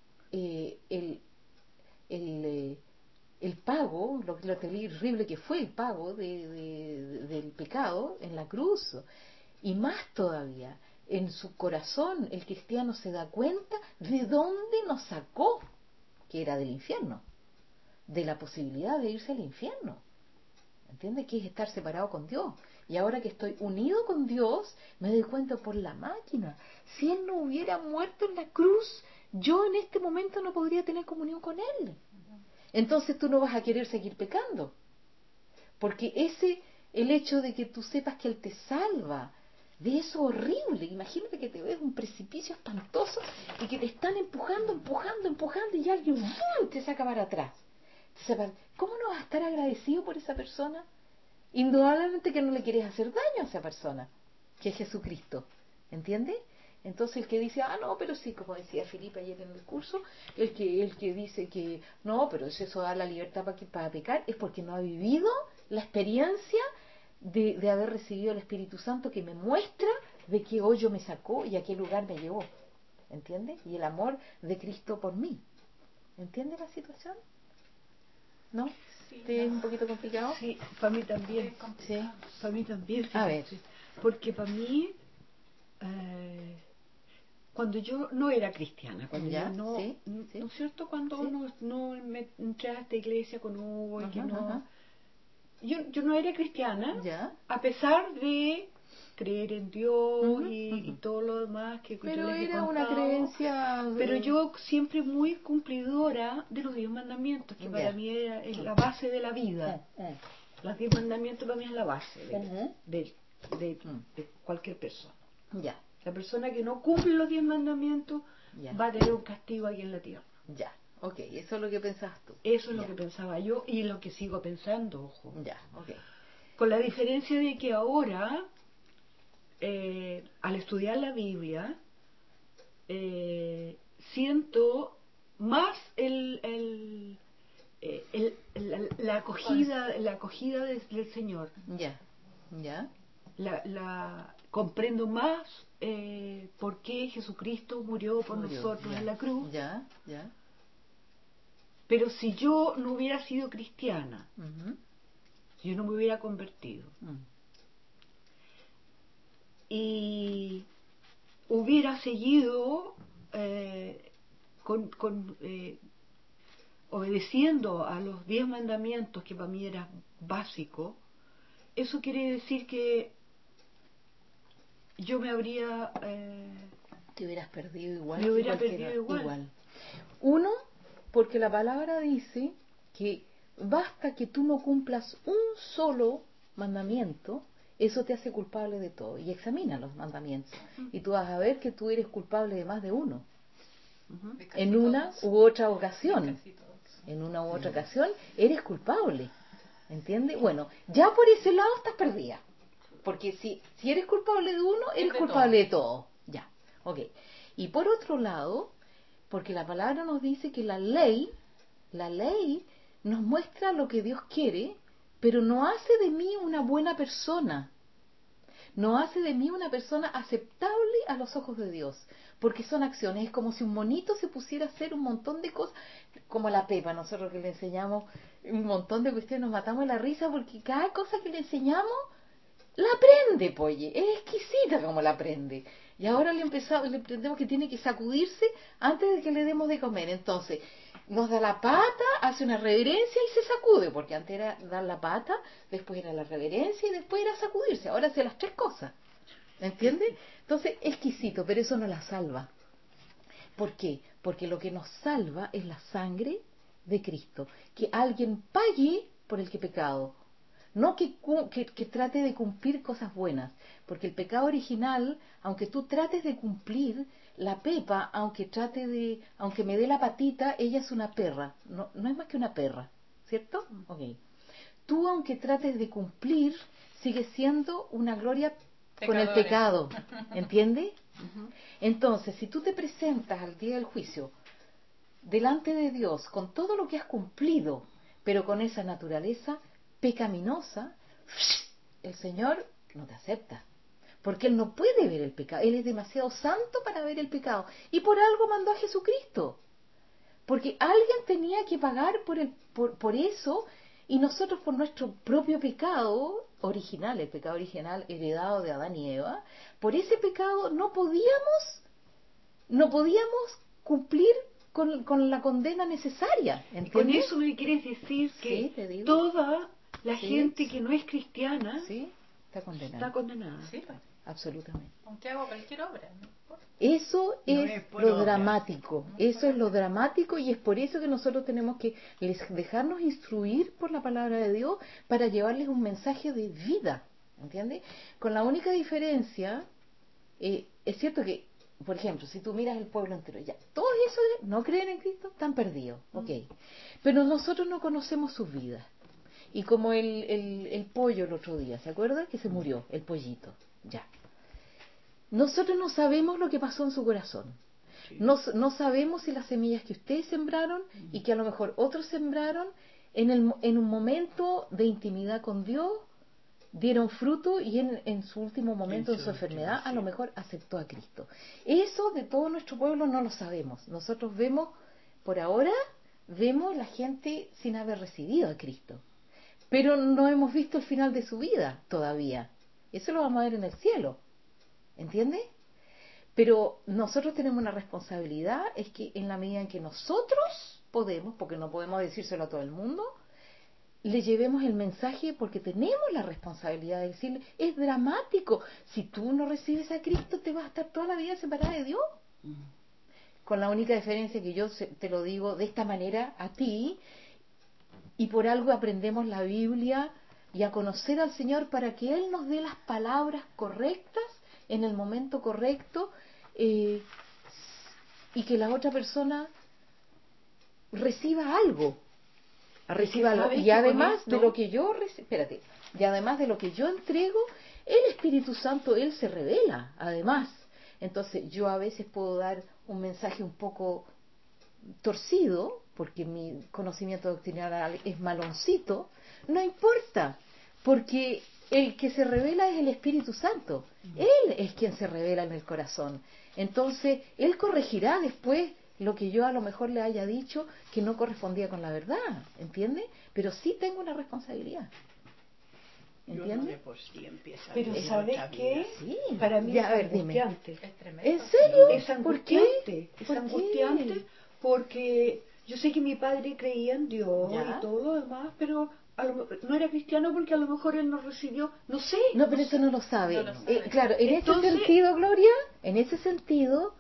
el pago, lo terrible que fue el pago del pecado en la cruz. Y más todavía, en su corazón el cristiano se da cuenta de dónde nos sacó, que era del infierno, de la posibilidad de irse al infierno. ¿Entiendes? Que es estar separado con Dios. Y ahora que estoy unido con Dios, me doy cuenta por la máquina. Si Él no hubiera muerto en la cruz, yo en este momento no podría tener comunión con Él. Entonces tú no vas a querer seguir pecando. Porque el hecho de que tú sepas que Él te salva de eso horrible. Imagínate que te ves un precipicio espantoso y que te están empujando y alguien ¡bum!, te saca para atrás. ¿Cómo no vas a estar agradecido por esa persona? Indudablemente que no le quieres hacer daño a esa persona, que es Jesucristo. ¿Entiendes? Entonces el que dice, no, pero sí, como decía Felipe ayer en el curso, el que dice que no, pero eso da la libertad para pecar, es porque no ha vivido la experiencia de haber recibido el Espíritu Santo, que me muestra de qué hoyo me sacó y a qué lugar me llevó. ¿Entiendes? Y el amor de Cristo por mí. ¿Entiendes la situación? ¿No? Sí, ¿Es un poquito complicado? Sí, para mí también. Sí. Para mí también. A ver. Porque para mí, cuando yo no era cristiana, cuando ¿Ya? yo no, Sí, sí. ¿no es cierto? Cuando Sí. no me entré a esta iglesia con Hugo y Ajá, que no... ajá. Yo no era cristiana, ¿Ya? a pesar de creer en Dios Ujú, y ujú. todo lo demás que yo Pero les he era una contado. creencia... Pero yo siempre muy cumplidora de los 10 mandamientos, que para Ya. mí es la base de la vida. Los 10 mandamientos para mí es la base de cualquier persona. Ya, La persona que no cumple los 10 mandamientos ya. va a tener un castigo aquí en la tierra. Ya, ok, eso es lo que pensabas tú. Eso es lo Ya. que pensaba yo y lo que sigo pensando, ojo. Ya, ok. Con la diferencia de que ahora, al estudiar la Biblia, siento más la acogida del Señor. Ya, ya. Comprendo más por qué Jesucristo murió por nosotros ya. en la cruz. Ya, ya. Pero si yo no hubiera sido cristiana, Ujú. si yo no me hubiera convertido y hubiera seguido obedeciendo a los 10 mandamientos, que para mí era básico, eso quiere decir que yo me habría... Te hubieras perdido igual. Me que hubiera cualquiera, perdido igual. Uno, porque la palabra dice que basta que tú no cumplas un solo mandamiento, eso te hace culpable de todo. Y examina los mandamientos. Y tú vas a ver que tú eres culpable de más de uno. De casi En una todos. u otra De ocasión. casi todos. En una u otra ocasión eres culpable. ¿Entiendes? Bueno, ya por ese lado estás perdida. Porque si eres culpable de uno, eres de culpable todo. de todo. Ya, ok. Y por otro lado, porque la palabra nos dice que la ley nos muestra lo que Dios quiere, pero no hace de mí una buena persona. No hace de mí una persona aceptable a los ojos de Dios, porque son acciones. Es como si un monito se pusiera a hacer un montón de cosas, como la Pepa, nosotros que le enseñamos un montón de cuestiones, nos matamos la risa porque cada cosa que le enseñamos la aprende, polle, es exquisita como la aprende. Y ahora le entendemos que tiene que sacudirse antes de que le demos de comer. Entonces, nos da la pata, hace una reverencia y se sacude, porque antes era dar la pata, después era la reverencia y después era sacudirse. Ahora hace las tres cosas. ¿Entiendes? Entonces, exquisito, pero eso no la salva. ¿Por qué? Porque lo que nos salva es la sangre de Cristo. Que alguien pague por el que pecado. No que trate de cumplir cosas buenas, porque el pecado original, aunque tú trates de cumplir, la Pepa, aunque me dé la patita, ella es una perra, no es más que una perra, ¿cierto? Okay. Tú, aunque trates de cumplir, sigues siendo una gloria con el pecado, ¿entiendes? Entonces, si tú te presentas al día del juicio delante de Dios con todo lo que has cumplido, pero con esa naturaleza pecaminosa, el Señor no te acepta, porque Él no puede ver el pecado. Él es demasiado santo para ver el pecado, y por algo mandó a Jesucristo, porque alguien tenía que pagar por eso, y nosotros, por nuestro propio pecado original, el pecado original heredado de Adán y Eva, por ese pecado no podíamos cumplir con la condena necesaria, ¿entiendes? Y con eso me quieres decir que sí, toda la gente que no es cristiana está condenada. Está condenada. Sí, absolutamente. aunque hago cualquier obra, ¿no? Eso No es por lo obra. dramático, eso es lo dramático, y es por eso que nosotros tenemos que dejarnos instruir por la palabra de Dios para llevarles un mensaje de vida, ¿entiendes? Con la única diferencia, es cierto que, por ejemplo, si tú miras el pueblo entero, ya, todos esos no creen en Cristo, están perdidos, ok, pero nosotros no conocemos sus vidas. Y como el pollo el otro día, ¿se acuerdan? Que se murió, el pollito, ya. nosotros no sabemos lo que pasó en su corazón. Sí. No sabemos si las semillas que ustedes sembraron y que a lo mejor otros sembraron en un momento de intimidad con Dios dieron fruto y en su último momento, en su enfermedad, a lo mejor aceptó a Cristo. Eso de todo nuestro pueblo no lo sabemos. Nosotros vemos, por ahora, vemos la gente sin haber recibido a Cristo. Pero no hemos visto el final de su vida todavía. Eso lo vamos a ver en el cielo. ¿Entiendes? Pero nosotros tenemos una responsabilidad, es que en la medida en que nosotros podemos, porque no podemos decírselo a todo el mundo, le llevemos el mensaje, porque tenemos la responsabilidad de decirle, es dramático, si tú no recibes a Cristo te vas a estar toda la vida separada de Dios. Con la única diferencia que yo te lo digo de esta manera a ti, y por algo aprendemos la Biblia y a conocer al Señor para que Él nos dé las palabras correctas en el momento correcto, y que la otra persona reciba algo. Y además de lo que yo y además de lo que yo entrego, el Espíritu Santo, Él se revela, además. Entonces yo a veces puedo dar un mensaje un poco torcido, porque mi conocimiento doctrinal es maloncito, no importa, porque el que se revela es el Espíritu Santo. Él es quien se revela en el corazón. Entonces, Él corregirá después lo que yo a lo mejor le haya dicho que no correspondía con la verdad, ¿entiende? Pero sí tengo una responsabilidad, ¿entiende? Pero ¿sabes qué? Sí. Para mí Ya, es angustiante. Es tremendo. ¿En serio? Es ¿Por qué? angustiante. Es ¿Por qué? angustiante porque yo sé que mi padre creía en Dios Ya. y todo lo demás, pero no era cristiano porque a lo mejor él no recibió, no sé. No, pero eso no lo sabe. No lo sabe. Claro, en Entonces- ese sentido, Gloria, en ese sentido,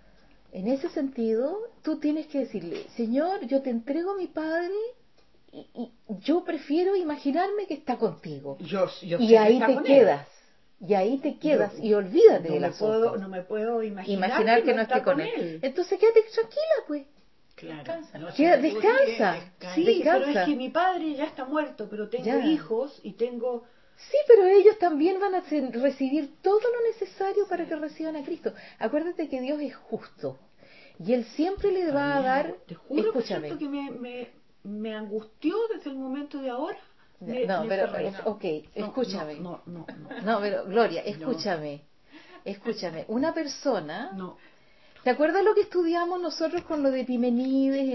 tú tienes que decirle, Señor, yo te entrego a mi Padre y yo prefiero imaginarme que está contigo. Yo sé Y que ahí está te con él. quedas. Y ahí te quedas Yo- y olvídate no del me asunto. puedo, no me puedo Imaginar que no esté está con él. Entonces quédate tranquila, pues. Claro. Descansa. No Queda- se descansa. angustie, Sí, Descansa. pero es que mi padre ya está muerto, pero tengo Ya. hijos y tengo... Sí, pero ellos también van a recibir todo lo necesario para que reciban a Cristo. Acuérdate que Dios es justo. Y Él siempre le va a dar... Te juro que Escúchame. siento que me angustió desde el momento de ahora. No, pero, aferré. ok, No, escúchame. No. No, pero Gloria, escúchame. Una persona... No. ¿Te acuerdas lo que estudiamos nosotros con lo de Epimenides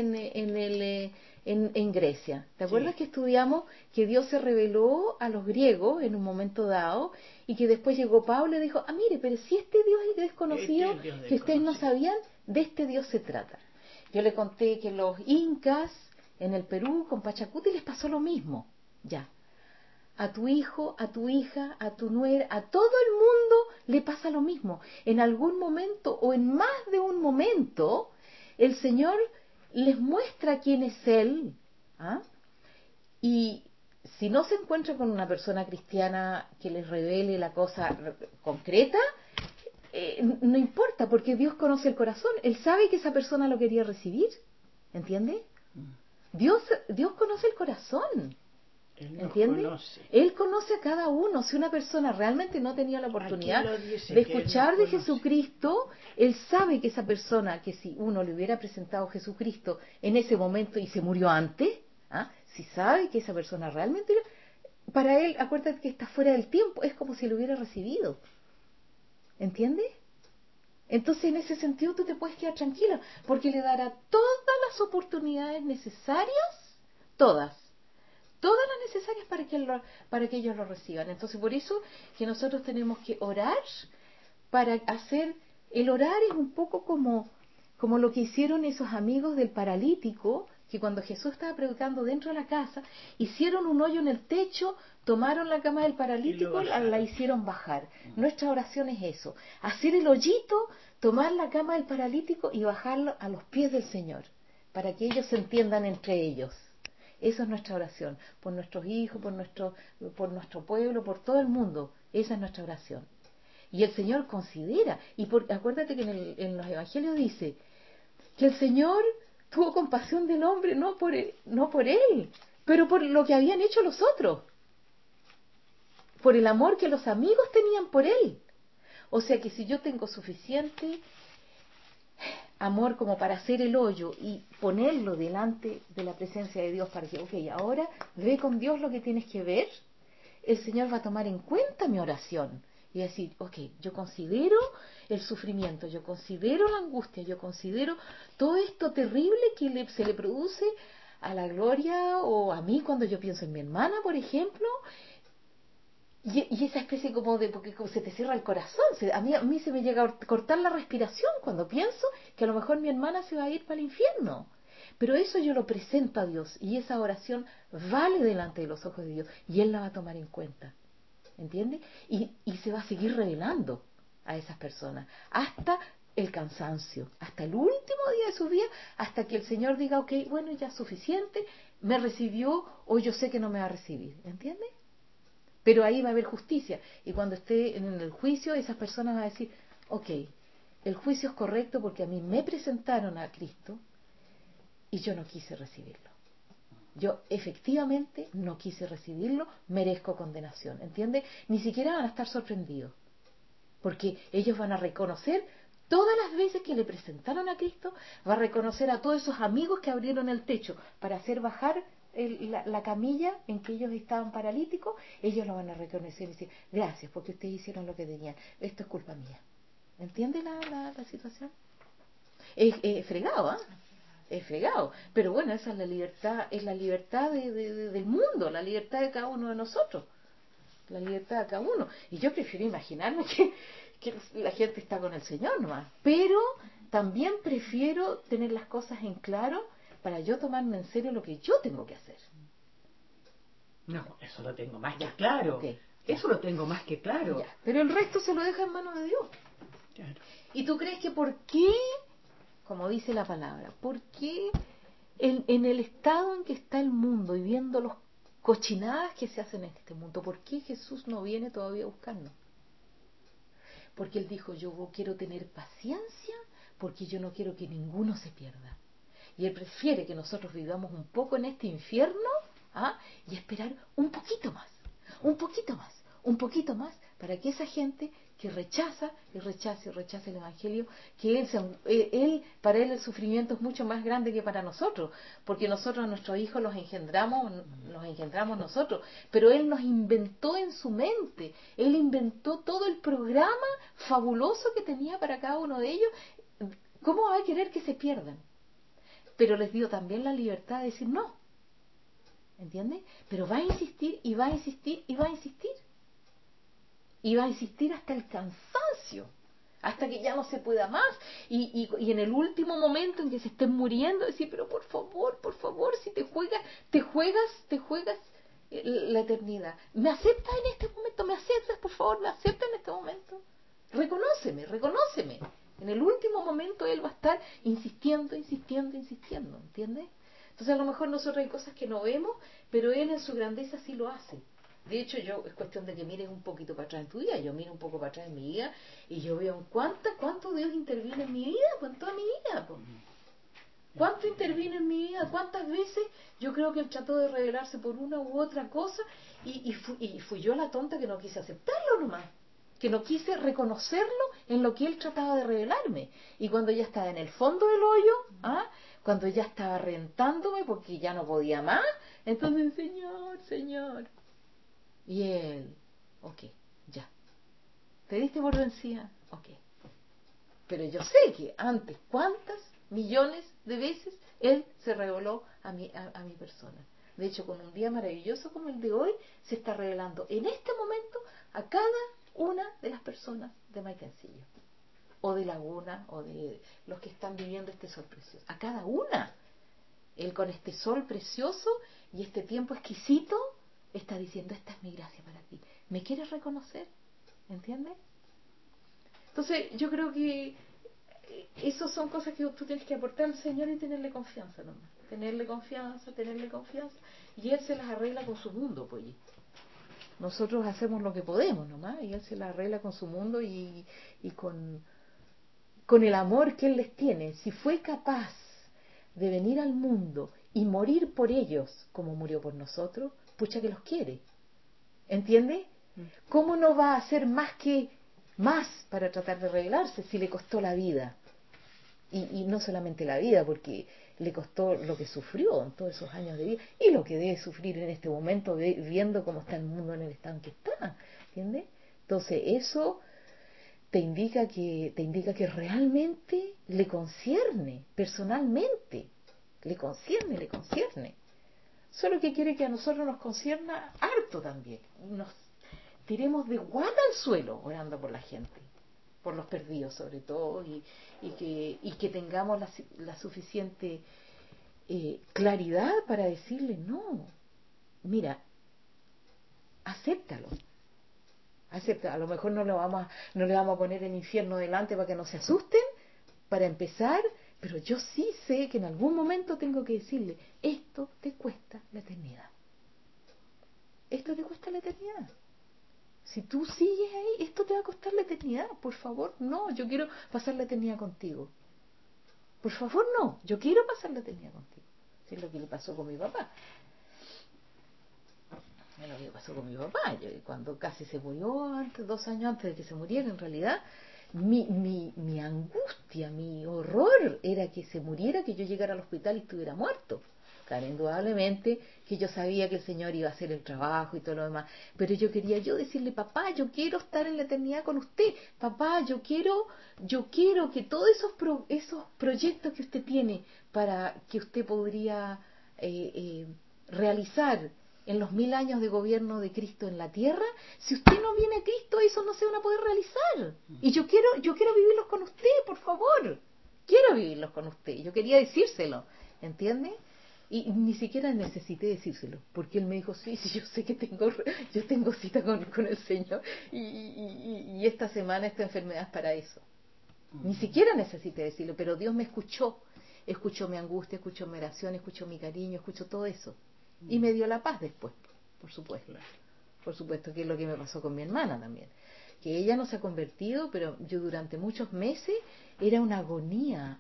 en Grecia? ¿Te acuerdas Sí. que estudiamos que Dios se reveló a los griegos en un momento dado y que después llegó Pablo y dijo, mire, pero si este Dios es desconocido, Este es Dios que ustedes no desconocido. sabían, de este Dios se trata. Yo le conté que los incas en el Perú con Pachacuti les pasó lo mismo, ya. A tu hijo, a tu hija, a tu nuera, a todo el mundo le pasa lo mismo. En algún momento o en más de un momento, el Señor les muestra quién es Él. ¿Ah? Y si no se encuentra con una persona cristiana que les revele la cosa concreta, no importa, porque Dios conoce el corazón. Él sabe que esa persona lo quería recibir. ¿Entiende? Dios conoce el corazón. Él nos ¿Entiende? conoce. Él conoce a cada uno. Si una persona realmente no tenía la oportunidad Aquí lo dice, de que Él escuchar nos de conoce. Jesucristo, Él sabe que esa persona, que si uno le hubiera presentado a Jesucristo en ese momento y se murió antes, si sabe que esa persona realmente, para Él, acuérdate que está fuera del tiempo, es como si lo hubiera recibido. ¿Entiendes? Entonces, en ese sentido, tú te puedes quedar tranquila, porque le dará todas las oportunidades necesarias, todas las necesarias para que ellos lo reciban. Entonces, por eso que nosotros tenemos que orar para hacer... El orar es un poco como lo que hicieron esos amigos del paralítico, que cuando Jesús estaba predicando dentro de la casa, hicieron un hoyo en el techo, tomaron la cama del paralítico, la hicieron bajar. Nuestra oración es eso, hacer el hoyito, tomar la cama del paralítico y bajarlo a los pies del Señor, para que ellos se entiendan entre ellos. Esa es nuestra oración, por nuestros hijos, por nuestro pueblo, por todo el mundo. Esa es nuestra oración. Y el Señor considera, acuérdate que en los evangelios dice que el Señor tuvo compasión del hombre, no por él, pero por lo que habían hecho los otros, por el amor que los amigos tenían por él. O sea que si yo tengo suficiente amor como para hacer el hoyo y ponerlo delante de la presencia de Dios para que, ok, ahora ve con Dios lo que tienes que ver, el Señor va a tomar en cuenta mi oración y decir, ok, yo considero el sufrimiento, yo considero la angustia, yo considero todo esto terrible que se le produce a la Gloria o a mí cuando yo pienso en mi hermana, por ejemplo, y esa especie como de, porque como se te cierra el corazón, a mí se me llega a cortar la respiración cuando pienso que a lo mejor mi hermana se va a ir para el infierno. Pero eso yo lo presento a Dios y esa oración vale delante de los ojos de Dios y Él la va a tomar en cuenta. ¿Entiendes? Y se va a seguir revelando a esas personas hasta el cansancio, hasta el último día de su vida, hasta que el Señor diga, ok, bueno, ya es suficiente, me recibió o yo sé que no me va a recibir. ¿Entiendes? Pero ahí va a haber justicia. Y cuando esté en el juicio, esas personas van a decir, ok, el juicio es correcto porque a mí me presentaron a Cristo y yo no quise recibirlo. Yo efectivamente no quise recibirlo, merezco condenación. ¿Entiendes? Ni siquiera van a estar sorprendidos. Porque ellos van a reconocer todas las veces que le presentaron a Cristo, va a reconocer a todos esos amigos que abrieron el techo para hacer bajar la camilla en que ellos estaban paralíticos, ellos lo van a reconocer y decir, gracias porque ustedes hicieron lo que tenían, esto es culpa mía. ¿Entiende la situación? Es fregado, ¿ah? Es fregado, pero bueno, esa es la libertad del mundo, la libertad de cada uno de nosotros, la libertad de cada uno. Y yo prefiero imaginarme que la gente está con el Señor nomás, pero también prefiero tener las cosas en claro para yo tomarme en serio lo que yo tengo que hacer. No, eso lo tengo más que claro. Okay. Eso lo tengo más que claro. Ya. Pero el resto se lo deja en manos de Dios. Claro. ¿Y tú crees que por qué, como dice la palabra, por qué en el estado en que está el mundo y viendo las cochinadas que se hacen en este mundo, por qué Jesús no viene todavía a buscarnos? Porque Él dijo, yo quiero tener paciencia porque yo no quiero que ninguno se pierda. Y Él prefiere que nosotros vivamos un poco en este infierno, ¿ah? Y esperar un poquito más, un poquito más, un poquito más, para que esa gente que rechaza y rechaza y rechaza el Evangelio, que para Él el sufrimiento es mucho más grande que para nosotros, porque nosotros a nuestros hijos los engendramos nosotros, pero Él nos inventó en su mente, Él inventó todo el programa fabuloso que tenía para cada uno de ellos. ¿Cómo va a querer que se pierdan? Pero les dio también la libertad de decir no. ¿Entiendes? Pero va a insistir y va a insistir y va a insistir. Y va a insistir hasta el cansancio, hasta que ya no se pueda más. Y en el último momento en que se estén muriendo, decir, pero por favor, si te juegas la eternidad. ¿Me aceptas en este momento? ¿Me aceptas, por favor? ¿Me aceptas en este momento? Reconóceme. En el último momento Él va a estar insistiendo, ¿entiendes? Entonces a lo mejor nosotros hay cosas que no vemos, pero Él en su grandeza sí lo hace. De hecho, es cuestión de que mires un poquito para atrás en tu vida. Yo miro un poco para atrás en mi vida y yo veo cuánto Dios interviene en mi vida, en toda mi vida. ¿Cuánto interviene en mi vida? ¿Cuántas veces yo creo que Él trató de revelarse por una u otra cosa y fui yo la tonta que no quise aceptarlo nomás? Que no quise reconocerlo en lo que Él trataba de revelarme. Y cuando ya estaba en el fondo del hoyo, cuando ya estaba rentándome porque ya no podía más, entonces, Señor. Y Él, ok, ya. ¿Te diste por vencida? Ok. Pero yo sé que antes, ¿cuántas millones de veces Él se reveló a mi persona? De hecho, con un día maravilloso como el de hoy, se está revelando en este momento a cada una de las personas de Maitencillo, o de Laguna, o de los que están viviendo este sol precioso. A cada una. Él con este sol precioso y este tiempo exquisito está diciendo, esta es mi gracia para ti. ¿Me quieres reconocer? ¿Entiendes? Entonces, yo creo que esas son cosas que tú tienes que aportar al Señor y tenerle confianza nomás. Tenerle confianza. Y Él se las arregla con su mundo, pues. Nosotros hacemos lo que podemos nomás y Él se las arregla con su mundo y con el amor que Él les tiene. Si fue capaz de venir al mundo y morir por ellos como murió por nosotros, pucha que los quiere. ¿Entiendes? ¿Cómo no va a hacer más que más para tratar de rebelarse si le costó la vida. Y no solamente la vida, porque le costó lo que sufrió en todos esos años de vida y lo que debe sufrir en este momento viendo cómo está el mundo en el estado en que está, ¿entiendes? Entonces eso te indica que realmente le concierne, personalmente, le concierne. Solo que quiere que a nosotros nos concierna harto también, nos tiremos de guata al suelo orando por la gente, por los perdidos sobre todo, y que tengamos la suficiente claridad para decirle, no, mira, acéptalo. A lo mejor no le vamos a poner el infierno delante para que no se asusten, para empezar, pero yo sí sé que en algún momento tengo que decirle, esto te cuesta la eternidad. Esto te cuesta la eternidad. Si tú sigues ahí, esto te va a costar la eternidad. Por favor, no, yo quiero pasar la eternidad contigo. Por favor, no, yo quiero pasar la eternidad contigo. Eso es lo que le pasó con mi papá. Es lo que pasó con mi papá. Cuando casi se murió, 2 años antes de que se muriera, en realidad, mi angustia, mi horror era que se muriera, que yo llegara al hospital y estuviera muerto. Claro, indudablemente que yo sabía que el Señor iba a hacer el trabajo y todo lo demás, pero yo quería decirle, papá, yo quiero estar en la eternidad con usted, papá, yo quiero que todos esos proyectos que usted tiene para que usted podría realizar en los 1000 años de gobierno de Cristo en la tierra, si usted no viene a Cristo, eso no se van a poder realizar. Y yo quiero vivirlos con usted, por favor. Quiero vivirlos con usted. Yo quería decírselo, ¿entiende? Y ni siquiera necesité decírselo, porque él me dijo, sí, yo sé que yo tengo cita con el Señor y esta semana esta enfermedad es para eso. Ni siquiera necesité decirlo, pero Dios me escuchó mi angustia, escuchó mi oración, escuchó mi cariño, escuchó todo eso. Y me dio la paz después, por supuesto. Por supuesto, que es lo que me pasó con mi hermana también. Que ella no se ha convertido, pero yo durante muchos meses era una agonía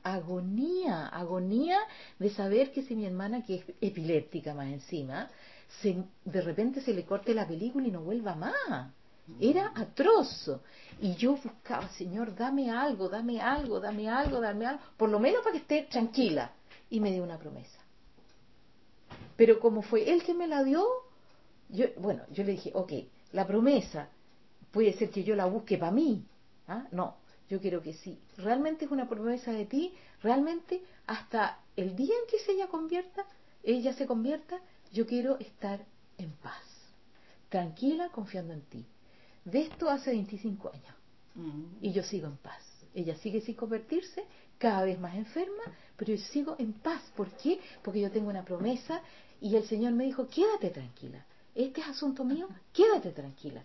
de saber que si mi hermana, que es epiléptica más encima, de repente se le corte la película y no vuelva más. Era atroz. Y yo buscaba, Señor, dame algo, por lo menos para que esté tranquila. Y me dio una promesa. Pero como fue él que me la dio, yo le dije, ok, la promesa puede ser que yo la busque para mí. ¿Ah? No, yo quiero que sí. Realmente es una promesa de ti, realmente hasta el día en que ella se convierta, yo quiero estar en paz, tranquila, confiando en ti. De esto hace 25 años. Y yo sigo en paz. Ella sigue sin convertirse, cada vez más enferma, pero yo sigo en paz. ¿Por qué? Porque yo tengo una promesa y el Señor me dijo, quédate tranquila. Este es asunto mío, quédate tranquila.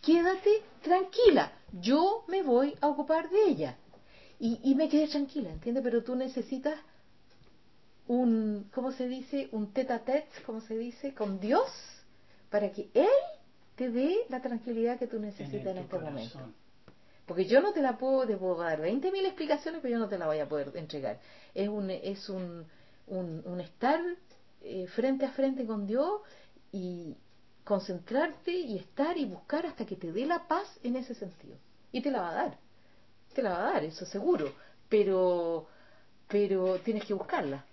Yo me voy a ocupar de ella. Y me quedé tranquila, ¿entiendes? Pero tú necesitas ¿cómo se dice? Un tete-a-tete, ¿cómo se dice? Con Dios, para que Él te dé la tranquilidad que tú necesitas en este momento. Porque yo no te puedo dar 20.000 explicaciones, pero yo no te la voy a poder entregar. Es un estar frente a frente con Dios y concentrarte y estar y buscar hasta que te dé la paz en ese sentido. Y te la va a dar, eso seguro. Pero tienes que buscarla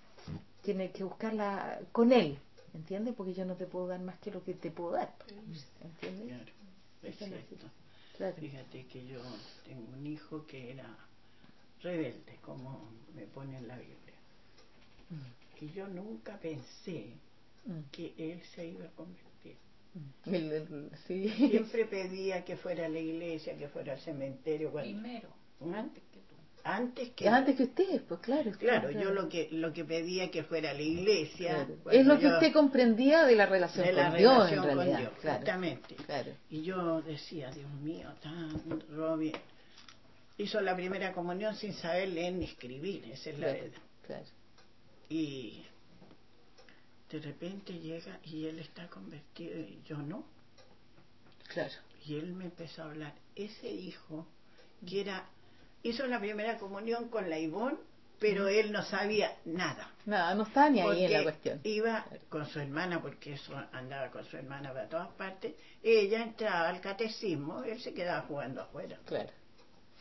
con Él, ¿entiendes? Porque yo no te puedo dar más que lo que te puedo dar, ¿entiendes? Claro, es cierto. Claro. Fíjate que yo tengo un hijo que era rebelde, como me pone en la Biblia. Y yo nunca pensé que él se iba a convertir. Sí. Siempre pedía que fuera a la iglesia, que fuera al cementerio. Primero, antes que tú. Antes que ustedes, pues claro. Claro, yo lo que pedía que fuera a la iglesia. Claro. Es lo que usted comprendía de la relación con Dios, en realidad. Con Dios, claro. justamente. Claro. Y yo decía, Dios mío, Robbie hizo la primera comunión sin saber leer ni escribir, esa es la verdad. Claro. Y de repente llega y él está convertido y yo no. Claro. Y él me empezó a hablar. Ese hijo que hizo la primera comunión con la Ivonne, pero él no sabía nada. Nada, no estaba ni ahí en la cuestión. Iba con su hermana, porque eso andaba con su hermana para todas partes. Ella entraba al catecismo, él se quedaba jugando afuera. Claro.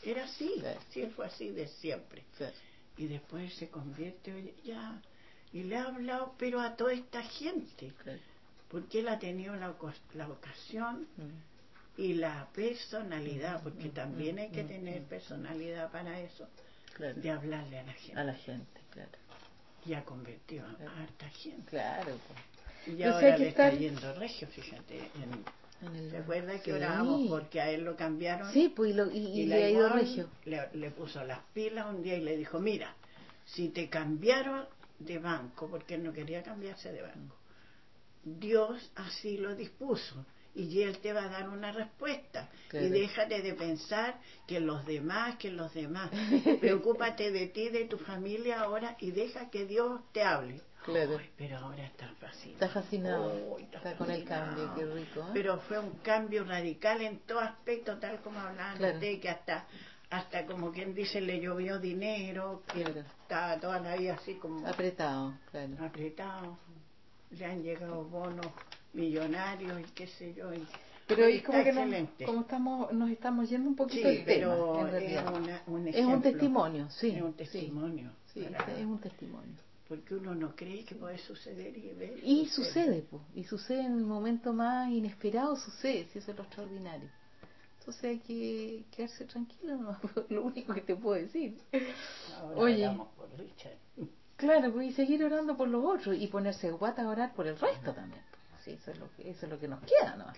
era así, Claro. sí, él fue así de siempre. Claro. Y después se convierte, oye, ya, y le ha hablado, pero a toda esta gente, Claro. porque él ha tenido la ocasión y la personalidad, porque también hay que tener personalidad para eso, Claro. de hablarle a la gente. A la gente, claro. Y ha convertido a Claro. harta gente. Claro. Y Yo sé ahora que le está están- yendo regio, fíjate. ¿Se acuerda que Sí. orábamos porque a él lo cambiaron? Sí, pues y la le ha ido Ivonne regio. le puso las pilas un día y le dijo, mira, si te cambiaron de banco, porque él no quería cambiarse de banco, Dios así lo dispuso y él te va a dar una respuesta. Claro. Y déjate de pensar que los demás. Preocúpate de ti, de tu familia ahora y deja que Dios te hable. Claro. Ay, pero ahora está fascinado. Está fascinado. Ay, Está con el cambio, qué rico. ¿Eh? Pero fue un cambio radical en todo aspecto, tal como hablaban Claro. ustedes, que hasta como quien dice le llovió dinero, que Claro. estaba toda la vida así como Apretado, claro. apretado. Le han llegado bonos millonarios y qué sé yo. Pero y es como está que excelente. nos estamos yendo un poquito Sí, del tema, pero en es realidad. un Es ejemplo. un testimonio, sí. Es un sí. testimonio. Sí, para- es un testimonio. Porque uno no cree que puede suceder y ve. Y sucede, pues, y sucede en el momento más inesperado, sucede, si eso es lo extraordinario. Entonces hay que quedarse tranquilo, ¿no? Lo único que te puedo decir. Ahora Oye, oramos por Richard. claro, pues, y seguir orando por los otros y ponerse guata a orar por el resto también. Pues. Sí, eso es lo que nos queda, ¿no?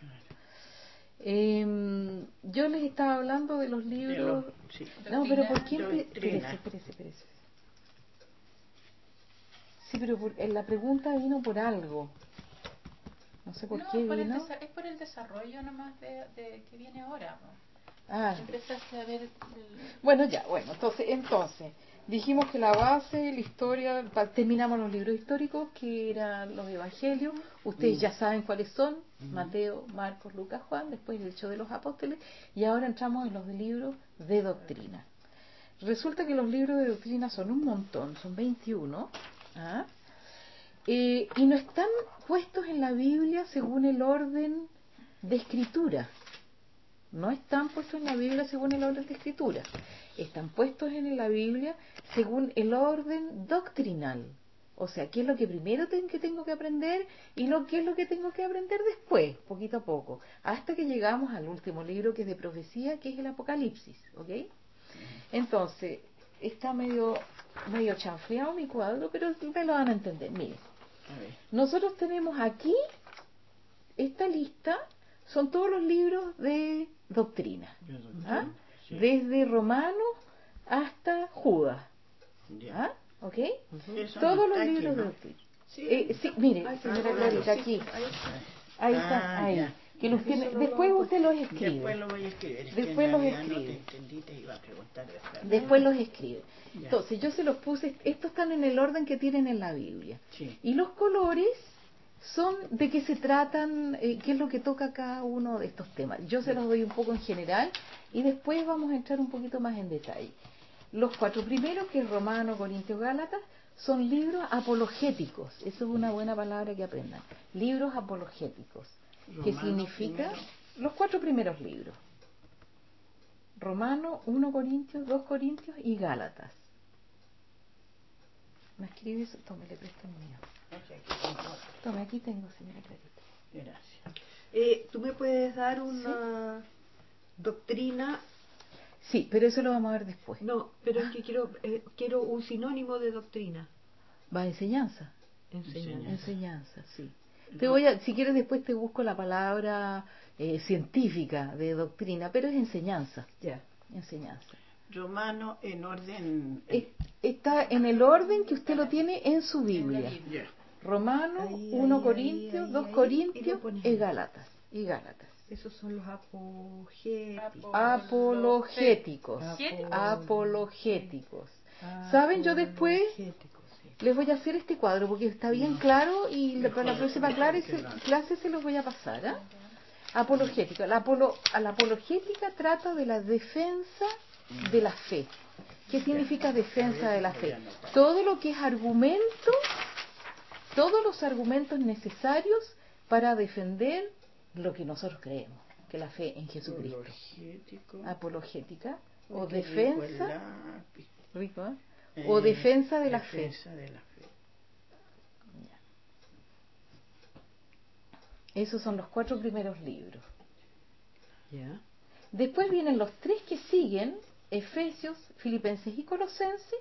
Claro. Yo les estaba hablando de los libros. Sí. No, pero ¿por qué? Doctrina. Espérese. Sí, pero la pregunta vino por algo. No sé por No, qué por el vino. es por el desarrollo nomás de que viene ahora. ¿No? Ah, Empezaste a ver bueno, entonces, dijimos que la base, la historia, terminamos los libros históricos, que eran los evangelios, ustedes ya saben cuáles son, Mateo, Marcos, Lucas, Juan, después el Hecho de los Apóstoles, y ahora entramos en los libros de doctrina. Resulta que los libros de doctrina son un montón, son 21, ¿ah? Y no están puestos en la Biblia según el orden de escritura. No están puestos en la Biblia según el orden de escritura. Están puestos en la Biblia según el orden doctrinal. O sea, qué es lo que primero tengo que aprender y no qué es lo que tengo que aprender después, poquito a poco. Hasta que llegamos al último libro que es de profecía, que es el Apocalipsis. ¿Ok? Entonces, está medio chanfleado mi cuadro, pero me lo van a entender. Miren, nosotros tenemos aquí esta lista. Son todos los libros de doctrina, ¿ah? Sí. Desde Romanos hasta Judas, Ya. ¿ah? ¿Ok? Eso Todos no los está libros aquí, de ¿no? doctrina. Sí, Sí, mire, Ay, señora claro, Clarita, sí, aquí. ahí está. Ahí está, ahí. Ya. Que los tiene, después usted los escribe. Después lo voy a escribir. Es Después que en los realidad no escribe. te entendí, te iba a preguntar después. Después los escribe. Ya. Entonces, yo se los puse, estos están en el orden que tienen en la Biblia. Sí. Y los colores son de qué se tratan, qué es lo que toca cada uno de estos temas. Yo se los doy un poco en general y después vamos a entrar un poquito más en detalle. Los 4 primeros, que es Romano, Corintios, Gálatas, son libros apologéticos. Eso es una buena palabra que aprendan. Libros apologéticos. ¿Qué Romano significa? primero. Los 4 primeros libros. Romano, 1 Corintios, 2 Corintios y Gálatas. ¿Me escribe eso? Tome, le presto el mío. Tome, aquí tengo, señora Clarita. Gracias. ¿Tú me puedes dar una doctrina? Sí, pero eso lo vamos a ver después. No, pero es que quiero un sinónimo de doctrina. Va, enseñanza. Enseñanza. Enseñanza, sí. Te voy a, si quieres después te busco la palabra científica de doctrina, pero es enseñanza. Ya. Enseñanza. Romano en orden. Está en el orden que usted lo tiene en su Biblia. Ya. Romano, Ahí, 1 ahí, Corintios, ahí, 2 ahí, y Corintios lo pones y ahí. Gálatas. Y Gálatas. Esos son los apologéticos. Apologéticos. Apologéticos. ¿Saben? Yo después Apologéticos, sí. les voy a hacer este cuadro porque está bien claro y para la próxima clase se los voy a pasar. ¿Ah? Apologética. La apologética trata de la defensa de la fe. ¿Qué significa defensa de la fe? Todo lo que es argumento, todos los argumentos necesarios para defender lo que nosotros creemos, que es la fe en Jesucristo. Apologético. Apologética o Qué rico el defensa, lápiz. rico, o defensa de la Defensa de la fe. fe. Esos son los 4 primeros libros. ¿Ya? Después vienen los 3 que siguen, Efesios, Filipenses y Colosenses.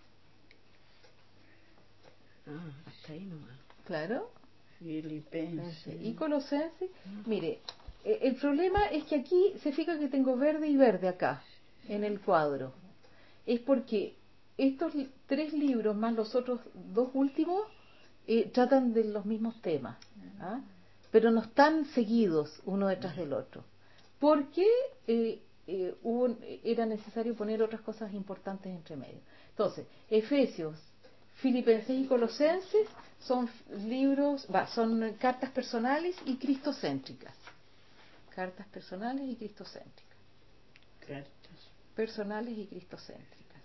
Hasta ahí nomás. Claro. Filipenses. Y Colosenses. Mire, el problema es que aquí se fija que tengo verde y verde acá, en el cuadro. Es porque estos 3 libros más los otros 2 últimos tratan de los mismos temas, ¿ah? Pero no están seguidos uno detrás del otro. Porque era necesario poner otras cosas importantes entre medio. Entonces, Efesios, Filipenses y Colosenses son libros, son cartas personales y cristocéntricas. Cartas personales y cristocéntricas. Cartas. Personales y cristocéntricas.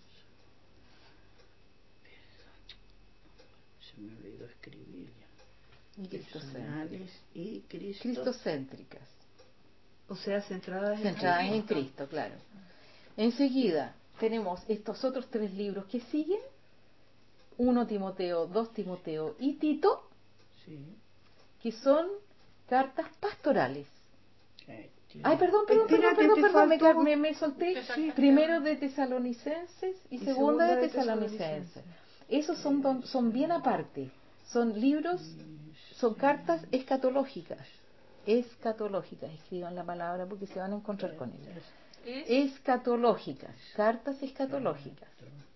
Se me olvidó escribir ya. Y cristocéntricas. Personales y Cristocéntricas. O sea, centradas En Cristo, claro. Enseguida tenemos estos otros 3 libros que siguen: 1 Timoteo, 2 Timoteo y Tito, Sí. que son cartas pastorales. Tiene- Ay, perdón, me solté. Sí. Primero de Tesalonicenses y segunda de Tesalonicenses. Esos son bien aparte. Son libros, son cartas escatológicas. Escatológicas, escriban la palabra porque se van a encontrar con ellas. Escatológicas, cartas escatológicas,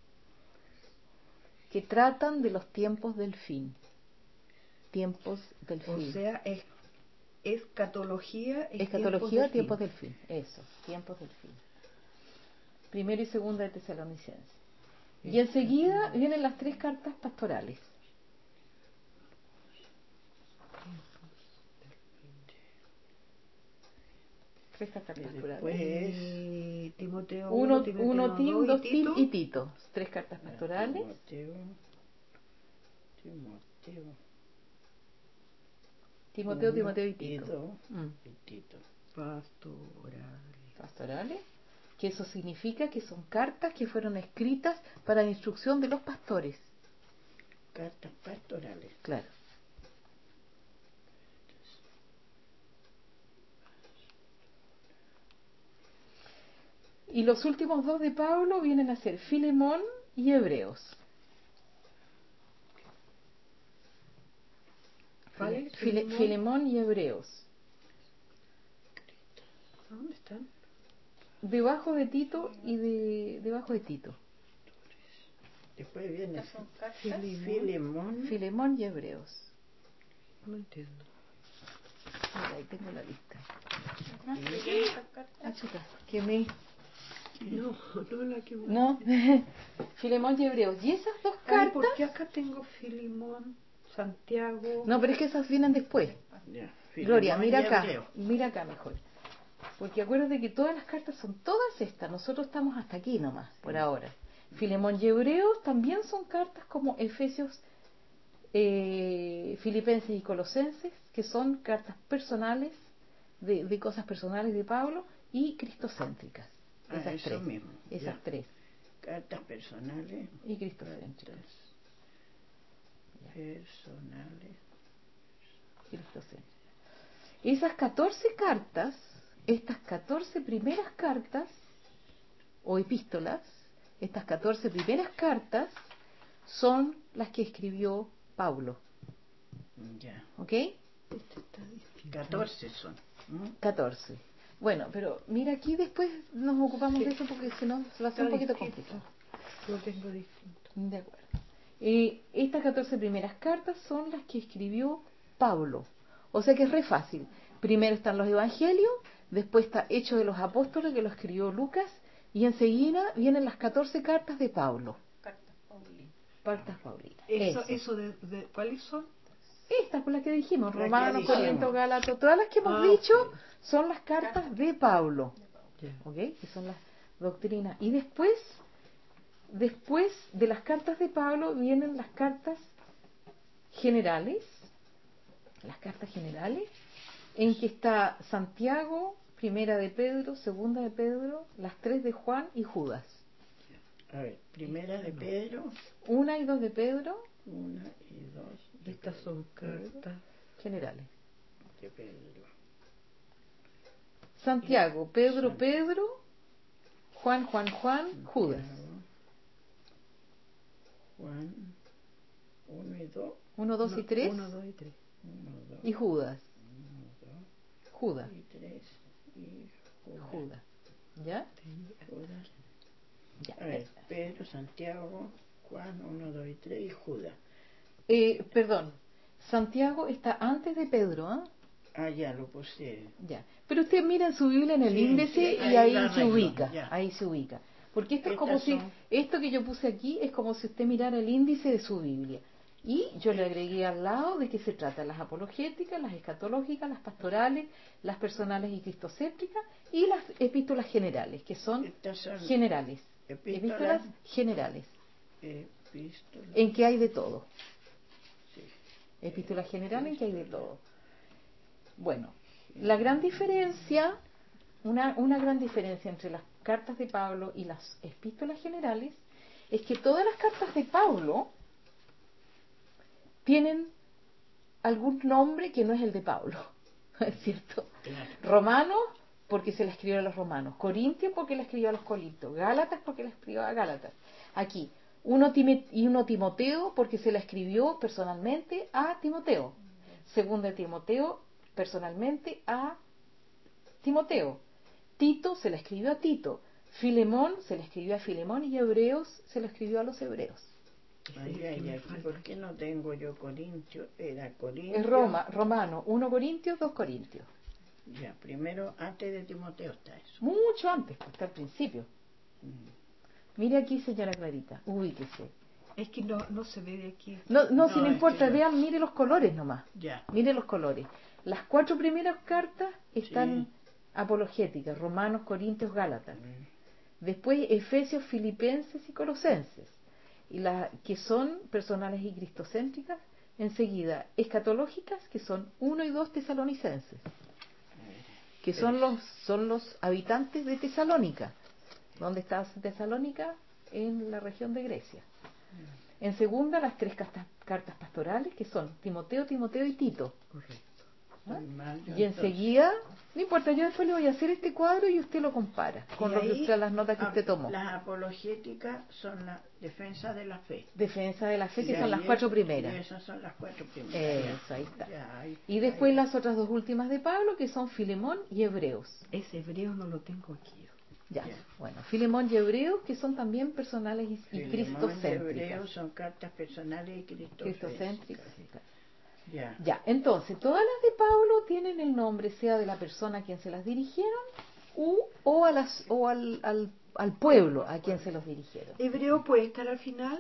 que tratan de los tiempos del fin. Tiempos del O fin. sea, escatología, Tiempos del fin. Eso, tiempos del fin. Primero y segunda de Tesalonicenses. Y enseguida vienen las 3 cartas pastorales. Tres cartas pastorales. Después Timoteo 1, Timoteo 2 Tito. y Tito. 3 cartas pastorales. Timoteo y Tito. Y Tito. Pastorales. Que eso significa que son cartas que fueron escritas para la instrucción de los pastores. Cartas pastorales. Claro. Y los últimos 2 de Pablo vienen a ser Filemón y Hebreos. ¿Vale? Filemón y Hebreos. ¿Dónde están? Debajo de Tito y debajo de Tito. Después viene Estas son cartas. Filemón y Hebreos. No entiendo. Mira, ahí tengo la lista. ¿No se leen estas cartas? Ah, chuta, quemé. No la que voy. No, Filemón y Hebreos. Y esas 2 Ay, cartas. ¿por qué acá tengo Filimón, Santiago? No, pero es que esas vienen después. Ya, Gloria, Filemón mira y acá. Hebreo. Mira acá mejor. Porque acuérdate que todas las cartas son todas estas. Nosotros estamos hasta aquí nomás, por ahora. Filemón y Hebreos también son cartas como Efesios, Filipenses y Colosenses, que son cartas personales, de cosas personales de Pablo, y cristocéntricas. Esas eso 3. mismo, Esas ya. 3. Cartas personales. Y cristocéntricas. Personales. Cristocéntricas. Esas 14 cartas, estas 14 primeras cartas, o epístolas, estas 14 primeras cartas, son las que escribió Pablo. Ya. ¿Ok? 14 son. ¿no? 14. Bueno, pero mira, aquí después nos ocupamos de eso porque si no se va a hacer un poquito complicado. Lo tengo distinto. De acuerdo. Estas 14 primeras cartas son las que escribió Pablo. O sea que es re fácil. Primero están los evangelios, después está Hechos de los Apóstoles, que lo escribió Lucas, y enseguida vienen las 14 cartas de Pablo. Cartas Paulinas. Cartas Paulinas. Eso de ¿cuáles son? Estas por las que dijimos, Las que Romanos, dijimos. Corintios, Gálatas, todas las que hemos dicho son las cartas de Pablo. ¿Ok? Que son las doctrinas. Y después de las cartas de Pablo vienen las cartas generales, en que está Santiago, Primera de Pedro, Segunda de Pedro, las 3 de Juan y Judas. A ver, primera de Pedro, 1 y 2 de Pedro, 1 y 2 de Estas son cartas. generales. de Pedro. Santiago, Pedro, Pedro, Juan, Juan, Juan, Judas. Santiago, Juan, 1 y 2, 1, 2 y 3 1, 2 y 3. 1, 2, y Judas. 1, 2 Judas. y 3 y Judas. Judas. ¿Ya? Judas. Ya. A ver, Pedro, Santiago, Juan, 1, 2 y 3 y Judas. Perdón, Santiago está antes de Pedro, ¿ah? Ah, ya lo puse. Ya. Pero usted mira en su Biblia en el Sí, índice sí, y ahí ahí lo se arreglo, ubica. ya. Ahí se ubica. Porque esto es Estas como si, son- esto que yo puse aquí es como si usted mirara el índice de su Biblia. Y yo le agregué al lado de qué se trata: las apologéticas, las escatológicas, las pastorales, las personales y cristocéntricas y las epístolas generales, que son Estas son generales. epístolas, Generales, epístolas, en que hay de todo. sí. Epístola general en que hay de todo. Bueno, la gran diferencia, una gran diferencia entre las cartas de Pablo y las epístolas generales es que todas las cartas de Pablo tienen algún nombre que no es el de Pablo, ¿es cierto? Claro. Romanos, porque se le escribió a los romanos; Corintios, porque le escribió a los corintios; Gálatas, porque le escribió a Gálatas. Aquí, uno Timoteo, porque se le escribió personalmente a Timoteo; Segunda de Timoteo, personalmente a Timoteo; Tito se le escribió a Tito; Filemón se le escribió a Filemón; y Hebreos se le escribió a los hebreos. Ay, ay, aquí, ¿por qué no tengo yo Corintio? Era Corintio. Es Romano, 1 Corintios, 2 Corintios. Ya, primero, antes de Timoteo está eso. Mucho antes, pues, está al principio. Mm. Mire aquí, señora Clarita, ubíquese. Es que no se ve de aquí. No, No, si no es importa, que no. vean, mire los colores nomás. Ya. Mire los colores. Las 4 primeras cartas están Sí. apologéticas: Romanos, Corintios, Gálatas. Mm. Después Efesios, Filipenses y Colosenses. Y las que son personales y cristocéntricas, enseguida escatológicas, que son 1 y 2 Tesalonicenses, que son los habitantes de Tesalónica. ¿Dónde está Tesalónica? En la región de Grecia. En segunda, las 3 cartas pastorales, que son Timoteo, Timoteo y Tito. Correcto. ¿Ah? Estoy mal, yo Y entonces. enseguida, no importa, yo después le voy a hacer este cuadro y usted lo compara con Y lo que ahí, usted, las notas que usted tomó. Las apologéticas son la defensa de la fe. Defensa de la fe, que Ya, son las y 4 es- primeras. Y esas son las 4 primeras. Eso, ahí está. Ya, ahí- Y después ahí. las otras 2 últimas de Pablo, que son Filemón y Hebreos. Ese hebreo no lo tengo aquí. Ya, Ya. bueno, Filemón y Hebreos, que son también personales y Filemón y cristocéntricas. Hebreos son cartas personales y cristocéntricas. Cristocéntricas. Ya. Ya, entonces, todas las de Pablo tienen el nombre, sea de la persona a quien se las dirigieron o al pueblo a quien se los dirigieron. ¿Hebreo puede estar al final?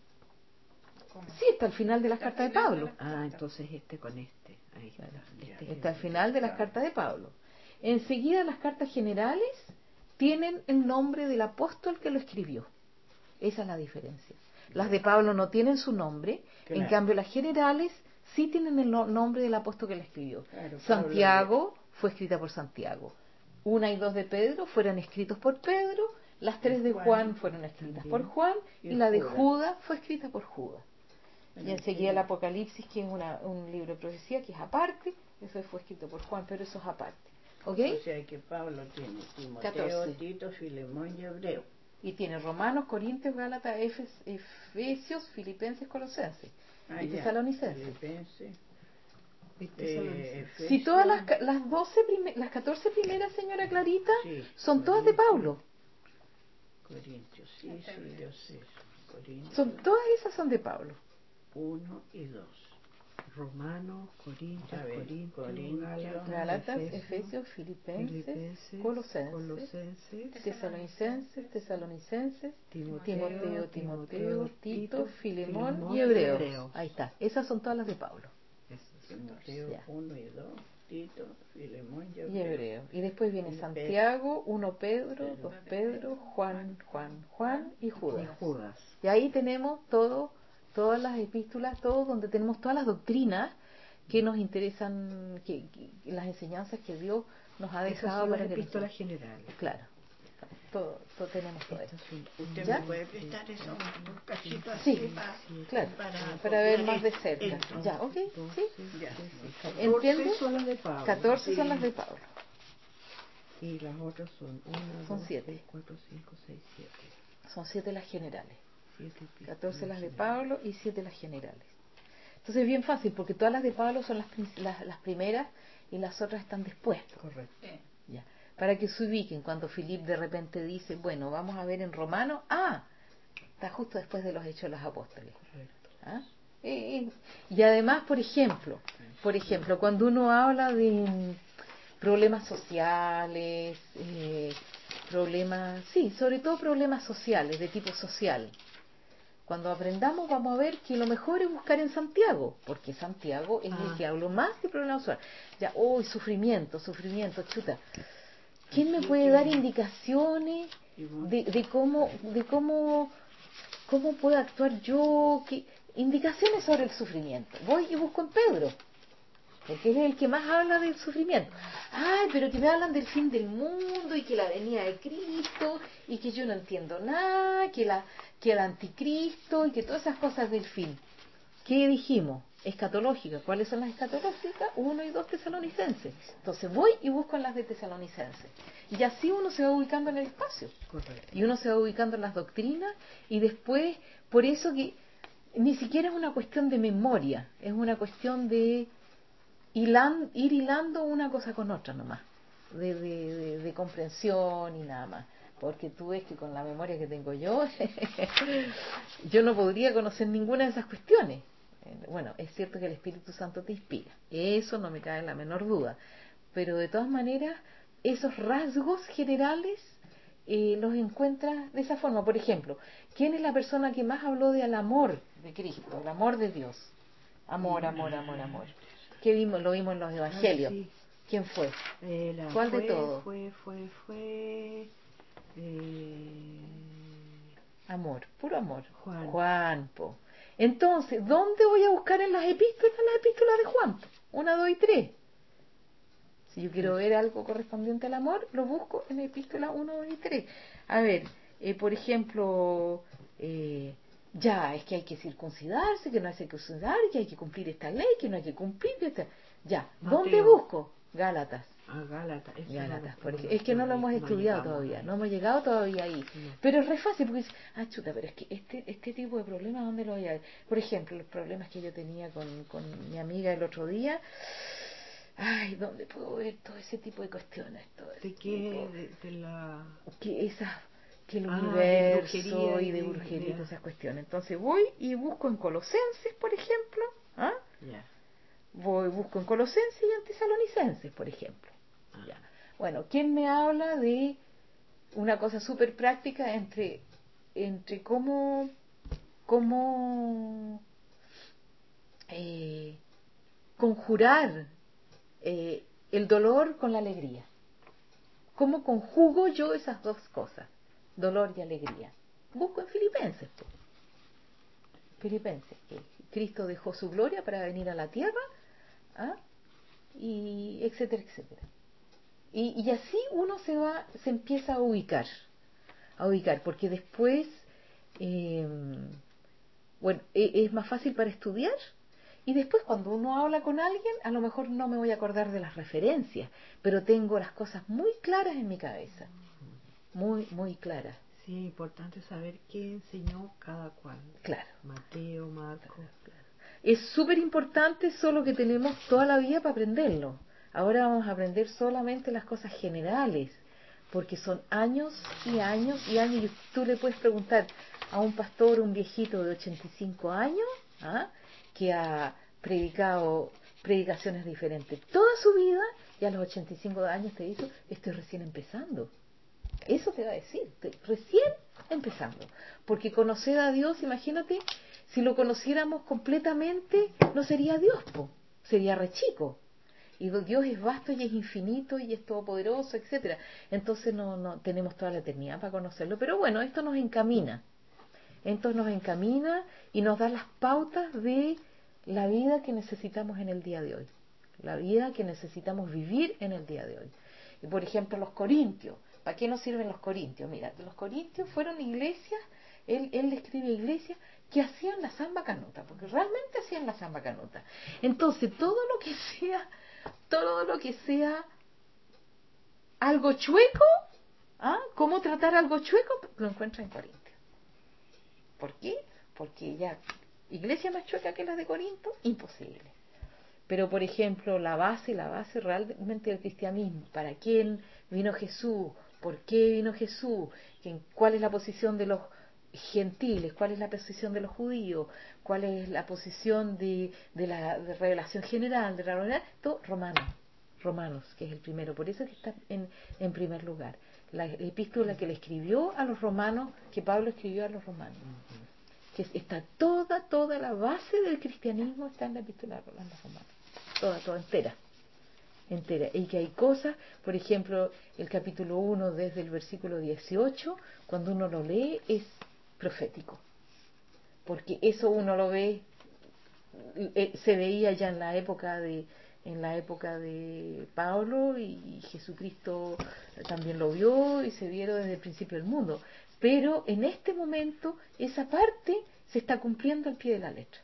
Sí, está al final de las cartas de Pablo. Ah, entonces este con este. Ahí está. Este Está al final de las cartas de Pablo. Enseguida, las cartas generales tienen el nombre del apóstol que lo escribió. Esa es la diferencia. Las de Pablo no tienen su nombre, en Claro. cambio las generales sí tienen el nombre del apóstol que la escribió. Claro, Santiago fue escrita por Santiago. 1 y 2 de Pedro fueron escritos por Pedro. Las 3 de Juan fueron escritas por Juan. Y la de Judas fue escrita por Judas. Y enseguida el Apocalipsis, que es un libro de profecía, que es aparte. Eso fue escrito por Juan, pero eso es aparte. ¿Ok? O sea que Pablo tiene Timoteo, 14. Tito, Filemón y Hebreo. Y tiene Romanos, Corintios, Gálatas, Efesios, Filipenses, Colosenses y ya. Tesalonicenses. Filipenses, Si todas Efesios, las 14 primeras, señora Clarita, sí, son todas de Pablo. Corintios, sí, yo sé. Corintios, Todas esas son de Pablo. 1 y 2. Romanos, Corintios, A ver, Corintios, Gálatas, Efesios, Filipenses, Colosenses, Tesalonicenses, Timoteo, Tito, Filemón y Hebreos. Ahí está. Esas son todas las de Pablo. Timoteo Ya. 1 y 2, Tito, Filemón y Y Hebreo. Hebreo. Y después viene Santiago, 1 Pedro, 2 Pedro, Juan y Judas. Y ahí tenemos todas las epístolas, todo donde tenemos todas las doctrinas que nos interesan, que las enseñanzas que dio nos ha Esas dejado son las para que epístolas nosotros- generales. Claro, todo tenemos todo eso. ¿Usted ¿Ya? me puede prestar eso un cachito Sí, así claro, para para ver copiar más de esto? cerca. Ya, ok, sí. Ya. ¿Entiendes? son las de Pablo. 14 son las de Pablo. Y las otras son 1, Son 2, 7. 3, 4, 5, 6, 7. Son 7 las generales. 7 14 las de Pablo y 7 las generales. Entonces es bien fácil porque todas las de Pablo son las primeras y las otras están después. Correcto. Sí. Ya. Para que se ubiquen cuando Filip de repente dice, bueno, vamos a ver en Romano, está justo después de los Hechos de los Apóstoles. Correcto. ¿Ah? Y además, por ejemplo, cuando uno habla de problemas sociales, sobre todo problemas sociales, de tipo social. Cuando aprendamos vamos a ver que lo mejor es buscar en Santiago, porque Santiago es el que habló más de problemas sociales. Ya, sufrimiento, chuta. ¿Quién me puede dar indicaciones de cómo puedo actuar yo? Indicaciones sobre el sufrimiento. Voy y busco en Pedro, porque él es el que más habla del sufrimiento. Pero que me hablan del fin del mundo y que la venida de Cristo y que yo no entiendo nada, que el anticristo y que todas esas cosas del fin. ¿Qué dijimos? Escatológica. ¿Cuáles son las escatológicas? 1 y 2 Tesalonicenses. Entonces voy y busco en las de Tesalonicenses. Y así uno se va ubicando en el espacio. Correcto. Y uno se va ubicando en las doctrinas y después, por eso que ni siquiera es una cuestión de memoria, es una cuestión de ir hilando una cosa con otra nomás, de comprensión y nada más. Porque tú ves que con la memoria que tengo yo, yo no podría conocer ninguna de esas cuestiones. Bueno, es cierto que el Espíritu Santo te inspira, eso no me cabe la menor duda, pero de todas maneras, esos rasgos generales los encuentras de esa forma. Por ejemplo, ¿quién es la persona que más habló del amor de Cristo, el amor de Dios? Amor. ¿Qué vimos? Lo vimos en los evangelios. Sí. ¿Quién fue? ¿Cuál de todos? Fue Amor, puro amor. Juan. Po. Entonces, ¿dónde voy a buscar en las epístolas? Las epístolas de Juan. 1, 2 y 3. Si yo quiero ver algo correspondiente al amor, lo busco en epístola 1, 2 y 3. A ver, por ejemplo, es que hay que circuncidarse, que no hay que circuncidar, que hay que cumplir esta ley, que no hay que cumplir esta. Ya, ¿dónde Mateo. busco? Gálatas. Gálatas. Es que no lo hemos estudiado todavía, no hemos llegado todavía ahí. Pero es re fácil porque pero es que este tipo de problemas, ¿dónde lo voy a ver? Por ejemplo, los problemas que yo tenía con mi amiga el otro día. ¿Dónde puedo ver todo ese tipo de cuestiones? ¿De qué? De la... Que el de universo brujería y de brujería y todas esas cuestiones. Entonces voy y busco en Colosenses, por ejemplo. Busco en Colosenses y en Tesalonicenses, por ejemplo. Ya. Bueno, ¿quién me habla de una cosa súper práctica entre cómo conjurar el dolor con la alegría? ¿Cómo conjugo yo esas dos cosas? Dolor y alegría. Busco en Filipenses. Filipenses, que Cristo dejó su gloria para venir a la tierra, y etcétera, etcétera. Y así uno se empieza a ubicar, porque después, es más fácil para estudiar. Y después cuando uno habla con alguien, a lo mejor no me voy a acordar de las referencias, pero tengo las cosas muy claras en mi cabeza. Muy, muy claras. Sí, es importante saber qué enseñó cada cual. Claro. Mateo, Marcos. Claro. Es súper importante, solo que tenemos toda la vida para aprenderlo. Ahora vamos a aprender solamente las cosas generales, porque son años y años y años. Y tú le puedes preguntar a un pastor, un viejito de 85 años, que ha predicado predicaciones diferentes toda su vida, y a los 85 años te dice, estoy recién empezando. Eso te va a decir, recién empezando. Porque conocer a Dios, imagínate, si lo conociéramos completamente, no sería Dios, sería re chico. Y Dios es vasto y es infinito y es todopoderoso, etcétera. Entonces no tenemos toda la eternidad para conocerlo. Pero bueno, esto nos encamina. Y nos da las pautas de la vida que necesitamos en el día de hoy. La vida que necesitamos vivir en el día de hoy. por ejemplo, los corintios. ¿Para qué nos sirven los corintios? Mira, los corintios fueron iglesias, él describe iglesias que hacían la samba canuta, porque realmente hacían la samba canuta. Entonces, todo lo que sea algo chueco, cómo tratar algo chueco, lo encuentra en Corintios. ¿Por qué? Porque ya, iglesia más chueca que la de Corinto, imposible. Pero, por ejemplo, la base realmente del cristianismo, ¿para quién vino Jesús? ¿Por qué vino Jesús? ¿Cuál es la posición de los gentiles? ¿Cuál es la posición de los judíos? ¿Cuál es la posición de la revelación general? De la revelación, todo Romanos, que es el primero. Por eso es que está en primer lugar. La epístola que le escribió a los romanos, que Pablo escribió a los romanos. Que está toda la base del cristianismo está en la epístola a los romanos. Toda entera. Y que hay cosas, por ejemplo, el capítulo 1 desde el versículo 18, cuando uno lo lee es profético, porque eso uno lo ve, se veía ya en la época de Pablo, y Jesucristo también lo vio y se vieron desde el principio del mundo, pero en este momento esa parte se está cumpliendo al pie de la letra.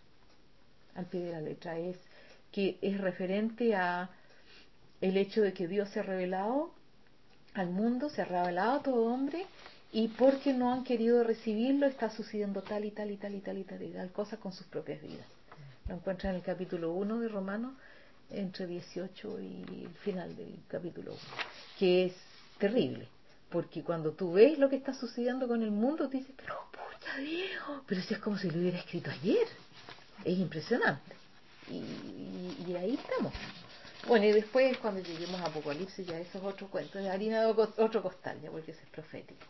Es referente a el hecho de que Dios se ha revelado al mundo, se ha revelado a todo hombre, y porque no han querido recibirlo está sucediendo tal y tal cosa con sus propias vidas. Lo encuentran en el capítulo 1 de Romanos, entre 18 y el final del capítulo 1, que es terrible, porque cuando tú ves lo que está sucediendo con el mundo, te dices, pero pucha Dios, pero si es como si lo hubiera escrito ayer. Es impresionante. Y ahí estamos. Bueno, y después cuando lleguemos a Apocalipsis, ya eso es otro cuento, de harina de otro costal, ya, porque ese es profético.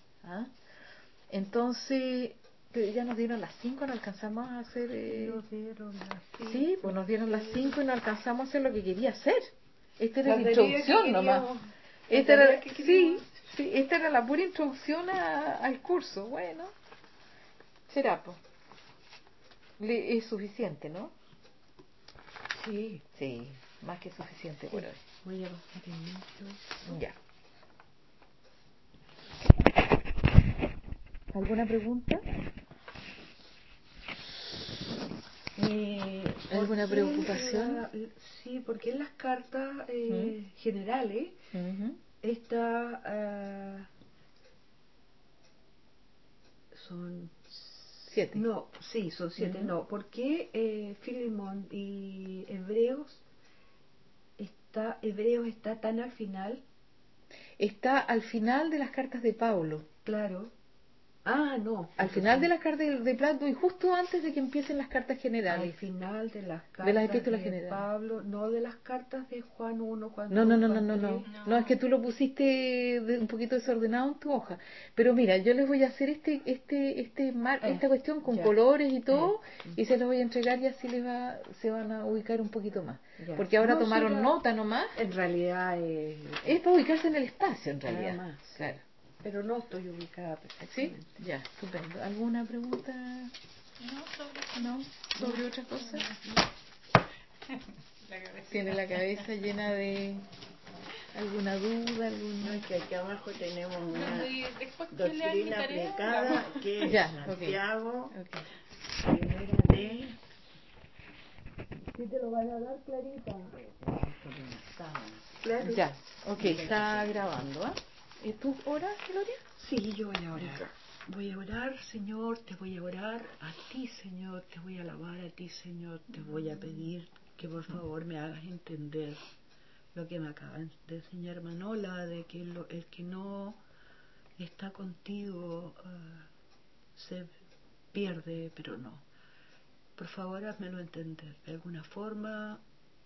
Entonces, ya nos dieron las 5, no alcanzamos a hacer... Nos dieron las 5. Sí, pues nos dieron las 5 y no alcanzamos a hacer lo que quería hacer. Esta era la introducción nomás. Esta era la pura introducción al curso. Bueno, será, pues. Es suficiente, ¿no? Sí, más que suficiente por hoy. Voy a bajar el micro. Ya. ¿Alguna pregunta? ¿Alguna preocupación? Sí, porque en las cartas generales está... son 7. No, sí, son 7, no. ¿Por qué Filemón y Hebreos está tan al final? Está al final de las cartas de Pablo. Claro. No. Al final de las cartas de Pablo y justo antes de que empiecen las cartas generales. Al final de las cartas de las epístolas generales. Pablo, no de las cartas de Juan 1, Juan 2, No. Juan 3. No, es que tú lo pusiste un poquito desordenado en tu hoja. Pero mira, yo les voy a hacer esta cuestión con colores y todo, y se los voy a entregar y así se van a ubicar un poquito más. Ya. Porque ahora tomaron nota nomás. En realidad es para ubicarse en el espacio, en realidad. Nada más. Claro. Pero no estoy ubicada perfectamente. ¿Sí? Ya, estupendo. ¿Alguna pregunta? ¿Sobre otra cosa? Tiene la cabeza llena de alguna duda, No, que aquí abajo tenemos una doctrina aplicada que es Santiago, primera de... Sí, te lo van a dar, Clarita. Claro. Ya, está grabando, ¿Tú oras, Gloria? Sí, yo voy a orar. Voy a orar, Señor, te voy a orar a ti, Señor, te voy a alabar a ti, Señor, te voy a pedir que por favor me hagas entender lo que me acaban de enseñar Manola, de que el que no está contigo se pierde, pero no. Por favor, házmelo entender. De alguna forma,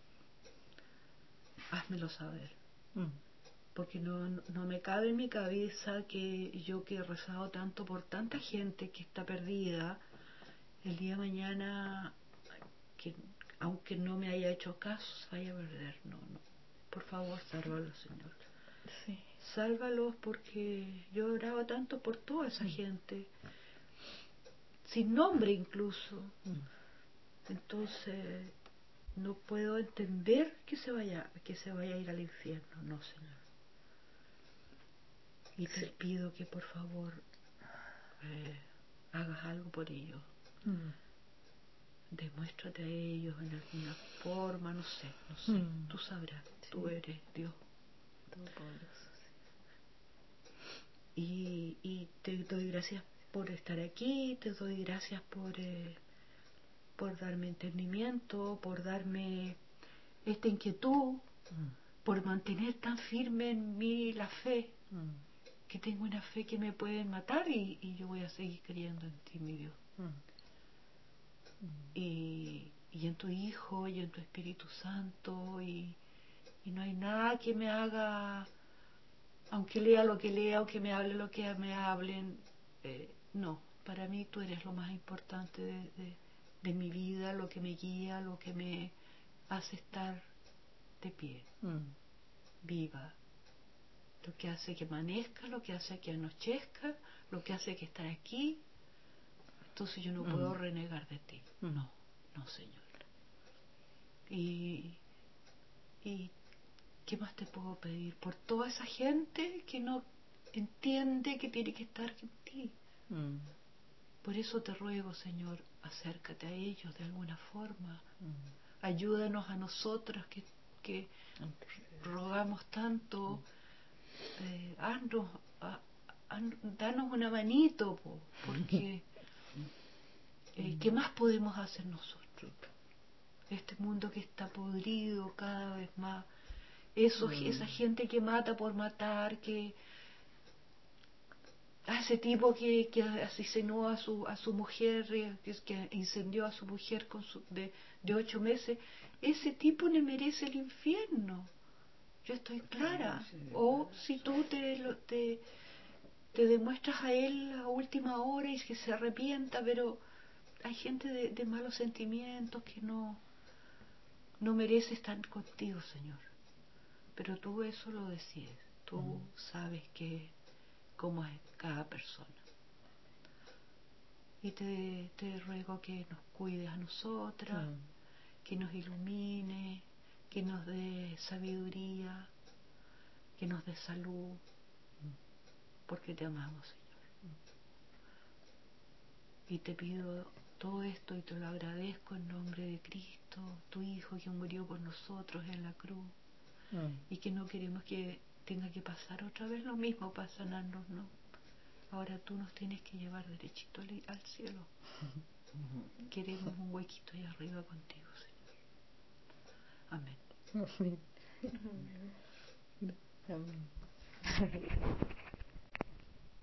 házmelo saber. Porque no me cabe en mi cabeza que yo que he rezado tanto por tanta gente que está perdida, el día de mañana, que aunque no me haya hecho caso, se vaya a perder. No. Por favor, sálvalos, Señor. Sí. Sálvalos, porque yo he orado tanto por toda esa gente, sin nombre incluso. Entonces, no puedo entender que se vaya a ir al infierno. No, Señor. Y te pido que por favor hagas algo por ellos. Demuéstrate a ellos en alguna forma, no sé. Tú sabrás, tú eres Dios. Y te doy gracias por estar aquí, te doy gracias por darme entendimiento, por darme esta inquietud, por mantener tan firme en mí la fe, que tengo una fe que me puede matar y yo voy a seguir creyendo en ti, mi Dios. Y en tu Hijo y en tu Espíritu Santo y no hay nada que me haga, aunque lea lo que lea, aunque me hable lo que me hablen, no, para mí tú eres lo más importante de mi vida, lo que me guía, lo que me hace estar de pie, viva, lo que hace que amanezca, lo que hace que anochezca, lo que hace que estar aquí. Entonces yo no puedo renegar de ti, no, Señor. Y ¿qué más te puedo pedir? Por toda esa gente que no entiende que tiene que estar en ti. Por eso te ruego, Señor, acércate a ellos de alguna forma. Ayúdanos a nosotras que rogamos tanto. Danos una manito, porque ¿qué más podemos hacer nosotros? Este mundo que está podrido cada vez más. Esa gente que mata por matar, que ese tipo que asesinó a su mujer, que incendió a su mujer de 8 meses, ese tipo le merece el infierno. Yo estoy clara. O si tú te demuestras a él a última hora y que se arrepienta, pero hay gente de malos sentimientos que no merece estar contigo, Señor. Pero tú eso lo decides. Tú sabes cómo es cada persona. Y te ruego que nos cuides a nosotras, que nos ilumine, que nos dé sabiduría, que nos dé salud, porque te amamos, Señor. Y te pido todo esto y te lo agradezco en nombre de Cristo, tu Hijo que murió por nosotros en la cruz, y que no queremos que tenga que pasar otra vez lo mismo para sanarnos, ¿no? Ahora tú nos tienes que llevar derechito al cielo. Queremos un huequito ahí arriba contigo, Señor. Amén. Amén.